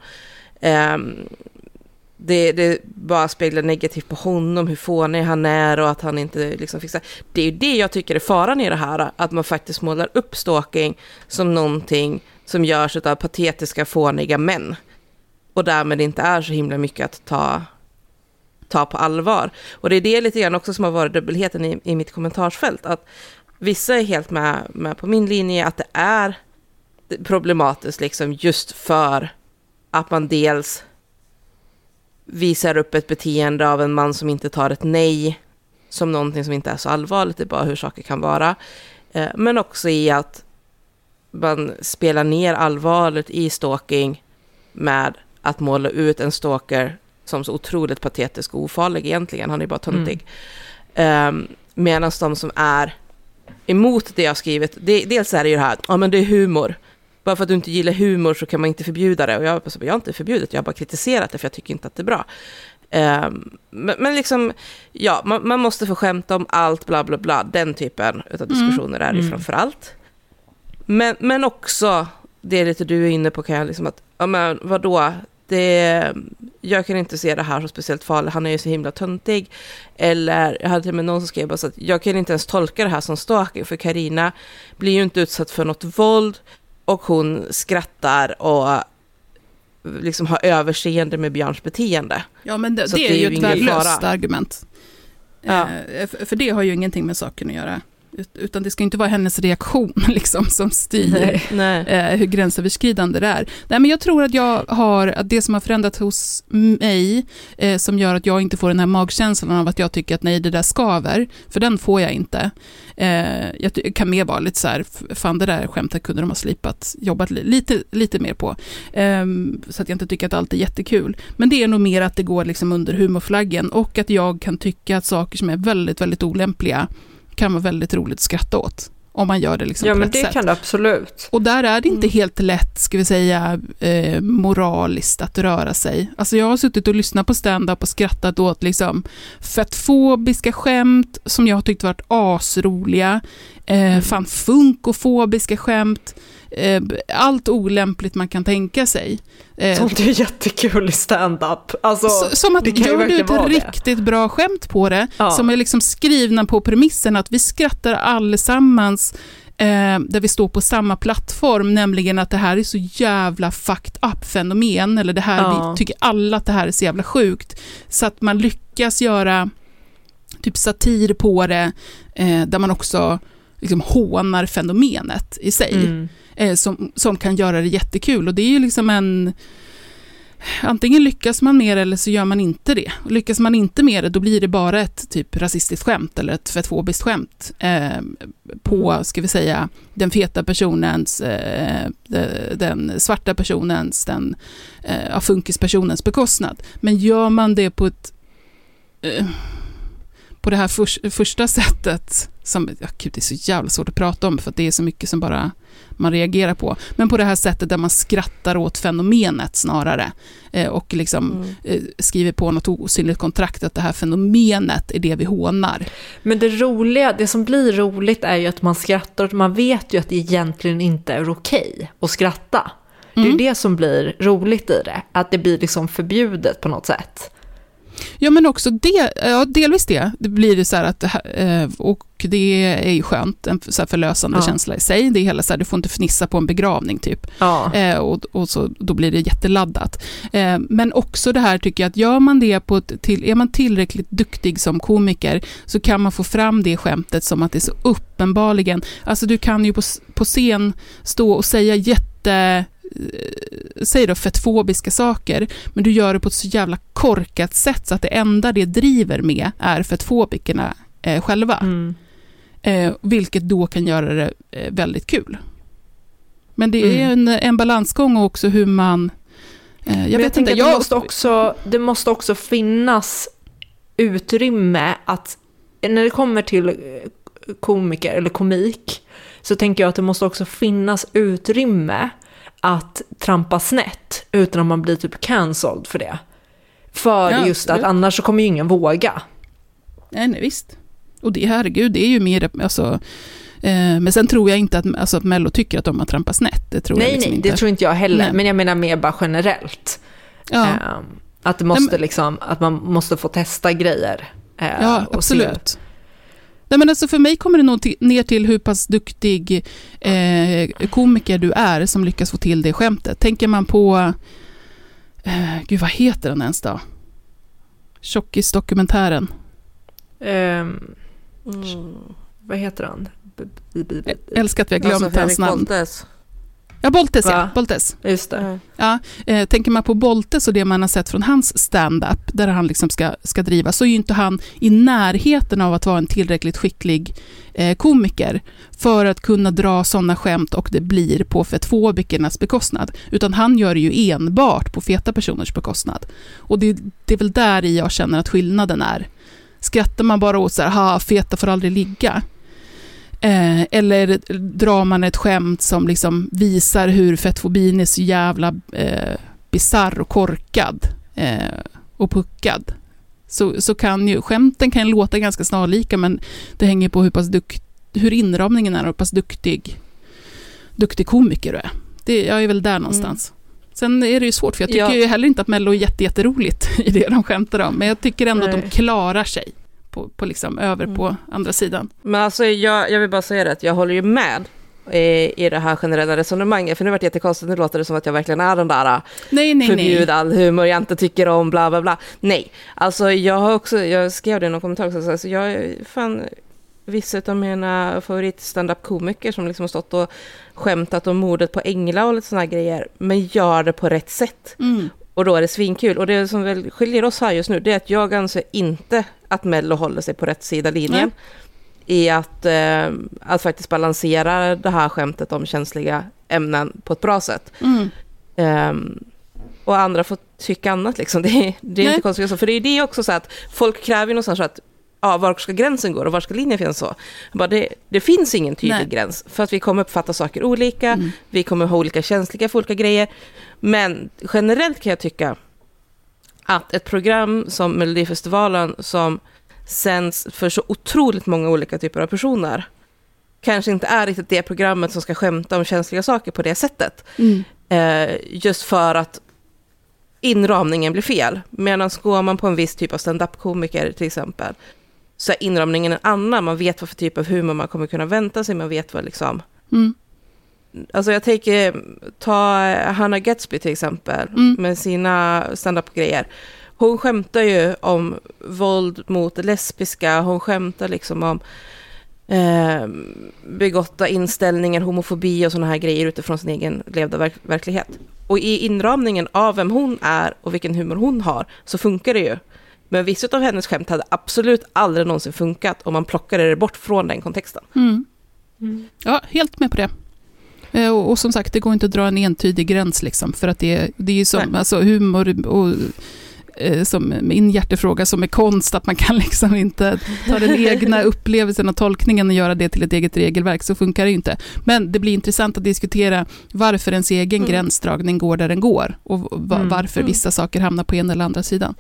det bara speglar negativt på honom, hur fånig han är och att han inte liksom fixar. Det är ju det jag tycker är faran i det här, att man faktiskt målar upp stalking som någonting som görs av patetiska, fåniga män. Och därmed inte är så himla mycket att ta på allvar. Och det är det lite grann också som har varit dubbelheten i mitt kommentarsfält. Att vissa är helt med på min linje att det är problematiskt liksom, just för att man dels visar upp ett beteende av en man som inte tar ett nej som någonting som inte är så allvarligt, det är bara hur saker kan vara. Men också i att man spelar ner allvarligt i stalking med att måla ut en stalker som så otroligt patetisk och ofarlig egentligen. Han är bara töntig. Medan de som är emot det jag skrivit, dels är det ju det här, men det är humor. Bara för att du inte gillar humor så kan man inte förbjuda det. Och jag har inte förbjudit, jag har bara kritiserat det för jag tycker inte att det är bra. Men liksom, ja, man måste få skämta om allt, bla bla bla. Den typen av diskussioner är det framförallt. Men också, det är lite du är inne på, kan jag liksom att, men vadå? Jag kan inte se det här så speciellt farligt. Han är ju så himla töntig. Eller jag hade till och med någon som skrev så att jag kan inte ens tolka det här som stalking, för Carina blir ju inte utsatt för något våld och hon skrattar och liksom ha överseende med Björns beteende. Ja, men det är ju ett värdelöst argument. Ja. För det har ju ingenting med saken att göra. Utan det ska inte vara hennes reaktion liksom, som styr hur gränsöverskridande det är. Nej, men jag tror att det som har förändrats hos mig som gör att jag inte får den här magkänslan av att jag tycker att nej, det där skaver, för den får jag inte. Jag kan mer vara lite så här, fan det där skämtet kunde de ha jobbat lite mer på. Så att jag inte tycker att allt är jättekul. Men det är nog mer att det går liksom under humorflaggen och att jag kan tycka att saker som är väldigt, väldigt olämpliga kan vara väldigt roligt att skratta åt om man gör det liksom på rätt sätt. Ja, men det kan det absolut. Och där är det inte helt lätt, ska vi säga, moraliskt att röra sig. Alltså jag har suttit och lyssnat på stand-up och skrattat åt liksom fettfobiska skämt som jag har tyckt varit asroliga. Fan funkofobiska skämt. Allt olämpligt man kan tänka sig. Sånt är jättekul i stand-up. Alltså, som att gör du ett riktigt bra skämt på det, som är liksom skrivna på premissen att vi skrattar allesammans där vi står på samma plattform, nämligen att det här är så jävla fucked up fenomen, eller det här, vi tycker alla att det här är så jävla sjukt, så att man lyckas göra typ satir på det där man också liksom hånar fenomenet i sig. Som kan göra det jättekul. Och det är ju liksom antingen lyckas man med det eller så gör man inte det. Och lyckas man inte med det, då blir det bara ett typ rasistiskt skämt eller ett fettfobiskt skämt på, ska vi säga, den feta personens, den svarta personens, den funkispersonens bekostnad. Men gör man det på det här första sättet som, gud, det är så jävla svårt att prata om för att det är så mycket som bara man reagerar på, men på det här sättet där man skrattar åt fenomenet snarare och liksom skriver på något osynligt kontrakt att det här fenomenet är det vi hånar. Men det som blir roligt är ju att man skrattar och man vet ju att det egentligen inte är okej att skratta. Det är det som blir roligt i det, att det blir liksom förbjudet på något sätt. Ja, men också delvis det blir det så här att, och det är ju skönt, en så här förlösande känsla i sig. Det är hela så här, du får inte fnissa på en begravning typ. Och så då blir det jätteladdat. Men också det här tycker jag att gör man det är man tillräckligt duktig som komiker så kan man få fram det skämtet som att det är så uppenbarligen, alltså du kan ju på scen stå och säga säg då fettfobiska saker, men du gör det på ett så jävla korkat sätt så att det enda det driver med är fettfobikerna själva. Vilket då kan göra det väldigt kul. Men det är en balansgång också hur man det måste också finnas utrymme att när det kommer till komiker eller komik så tänker jag att det måste också finnas utrymme att trampa snett utan att man blir typ cancelled för det. För just att annars så kommer ju ingen våga. Nej, visst. Och det, herregud, det är ju mer, alltså, men sen tror jag inte att Mello tycker att de har trampat snett. Det tror jag liksom inte. Det tror inte jag heller. Nej. Men jag menar mer bara generellt. Att det måste att man måste få testa grejer. Ja, absolut. Nej, men alltså för mig kommer det nog ner till hur pass duktig komiker du är som lyckas få till det skämtet. Tänker man på gud, vad heter den ens då? Tjockis-dokumentären. Vad heter han? Älskar att vi har glömt hans namn. Boltes. Ja, Boltes, ja. Boltes. Just det. Ja, tänker man på Boltes och det man har sett från hans stand-up där han liksom ska driva, så är ju inte han i närheten av att vara en tillräckligt skicklig komiker för att kunna dra sådana skämt och det blir på fettfobikernas bekostnad. Utan han gör det ju enbart på feta personers bekostnad. Och det är väl där jag känner att skillnaden är. Skrattar man bara åt så här, feta får aldrig ligga. Eller drar man ett skämt som liksom visar hur fettfobin är så jävla bizarr och korkad och puckad, så kan ju skämten kan låta ganska snarlika, men det hänger på hur inramningen är och hur pass duktig komiker du är. Jag är väl där någonstans. Sen är det ju svårt, för jag tycker ju heller inte att Mello är jätteroligt i det de skämtar om, men jag tycker ändå att de klarar sig på liksom över på andra sidan. Men alltså jag vill bara säga det att jag håller ju med i det här generella resonemanget. För nu vart det jättekonstigt, nu låter det som att jag verkligen är den där förbjud all humor jag inte tycker om, bla bla bla. Nej, alltså jag skrev det i någon kommentar också, alltså jag är fan vissa av mina favorit stand-up-komiker som liksom har stått och skämtat om mordet på Engla och lite såna här grejer, men gör det på rätt sätt. Och då är det svinkul. Och det som väl skiljer oss här just nu, det är att jag anser inte att Mello håller sig på rätt sida linjen i att faktiskt balansera det här skämtet om känsliga ämnen på ett bra sätt. Och andra får tycka annat liksom. Det är inte konstigt. För det är det också så att folk kräver ju någonstans att var ska gränsen gå och var ska linjen finnas så. Det finns ingen tydlig gräns för att vi kommer uppfatta saker olika, vi kommer ha olika känsliga för olika grejer. Men generellt kan jag tycka att ett program som Melodifestivalen som sänds för så otroligt många olika typer av personer kanske inte är riktigt det programmet som ska skämta om känsliga saker på det sättet. Just för att inramningen blir fel. Medan går man på en viss typ av stand-up-komiker till exempel, så är inramningen en annan. Man vet vad för typ av humor man kommer kunna vänta sig. Man vet vad liksom... Alltså jag ta Hannah Gatsby till exempel med sina stand-up-grejer. Hon skämtar ju om våld mot lesbiska. Hon skämtar liksom om begotta inställningar, homofobi och såna här grejer utifrån sin egen levda verklighet. Och i inramningen av vem hon är och vilken humor hon har så funkar det ju. Men vissa av hennes skämt hade absolut aldrig någonsin funkat om man plockade det bort från den kontexten. Ja, helt med på det. Och som sagt, det går inte att dra en entydig gräns liksom, för att det är ju som alltså, humor och som min hjärtefråga som är konst, att man kan liksom inte ta den egna upplevelsen och tolkningen och göra det till ett eget regelverk, så funkar det ju inte. Men det blir intressant att diskutera varför ens egen gränsdragning går där den går och varför vissa saker hamnar på ena eller andra sidan.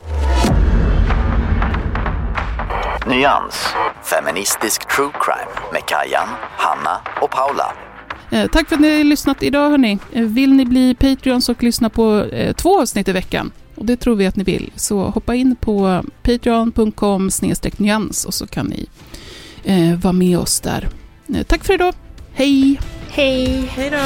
Nyans, feministisk true crime med Kajan, Hanna och Paula. Tack för att ni har lyssnat idag hörni. Vill ni bli Patreons och lyssna på 2 avsnitt i veckan? Och det tror vi att ni vill. Så hoppa in på patreon.com/nyans och så kan ni vara med oss där. Tack för idag. Hej! Hej! Hej då!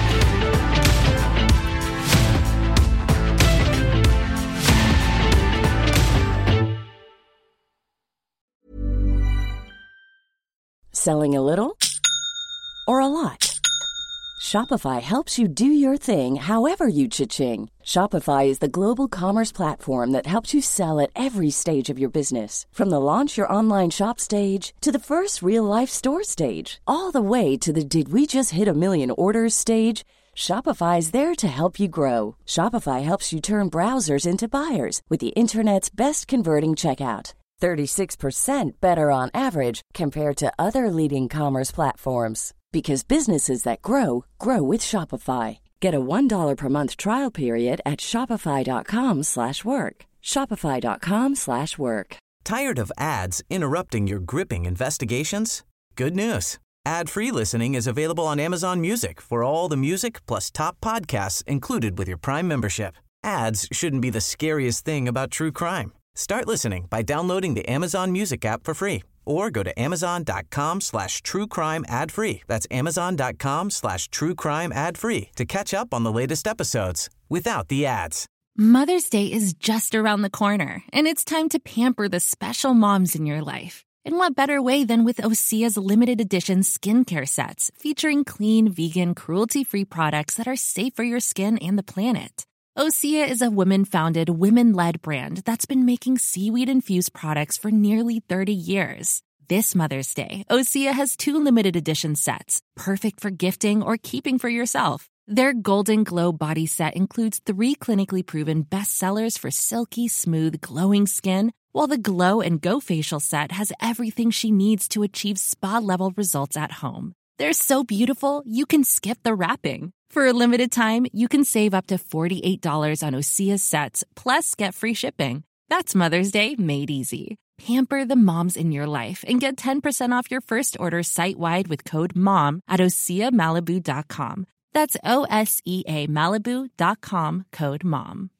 Selling a little or a lot? Shopify helps you do your thing however you cha-ching. Shopify is the global commerce platform that helps you sell at every stage of your business. From the launch your online shop stage to the first real-life store stage, all the way to the did we just hit a million orders stage. Shopify is there to help you grow. Shopify helps you turn browsers into buyers with the internet's best converting checkout. 36% better on average compared to other leading commerce platforms. Because businesses that grow, grow with Shopify. Get a $1 per month trial period at shopify.com/work. Shopify.com/work. Tired of ads interrupting your gripping investigations? Good news. Ad-free listening is available on Amazon Music for all the music plus top podcasts included with your Prime membership. Ads shouldn't be the scariest thing about true crime. Start listening by downloading the Amazon Music app for free or go to amazon.com/truecrime ad-free. That's amazon.com/truecrime ad-free to catch up on the latest episodes without the ads. Mother's Day is just around the corner, and it's time to pamper the special moms in your life. And what better way than with Osea's limited edition skincare sets featuring clean, vegan, cruelty-free products that are safe for your skin and the planet. Osea is a women-founded, women-led brand that's been making seaweed-infused products for nearly 30 years. This Mother's Day, Osea has 2 limited edition sets, perfect for gifting or keeping for yourself. Their Golden Glow body set includes 3 clinically proven bestsellers for silky, smooth, glowing skin, while the Glow and Go facial set has everything she needs to achieve spa-level results at home. They're so beautiful, you can skip the wrapping. For a limited time, you can save up to $48 on Osea's sets, plus get free shipping. That's Mother's Day made easy. Pamper the moms in your life and get 10% off your first order site-wide with code MOM at OseaMalibu.com. That's OSEA Malibu.com, code MOM.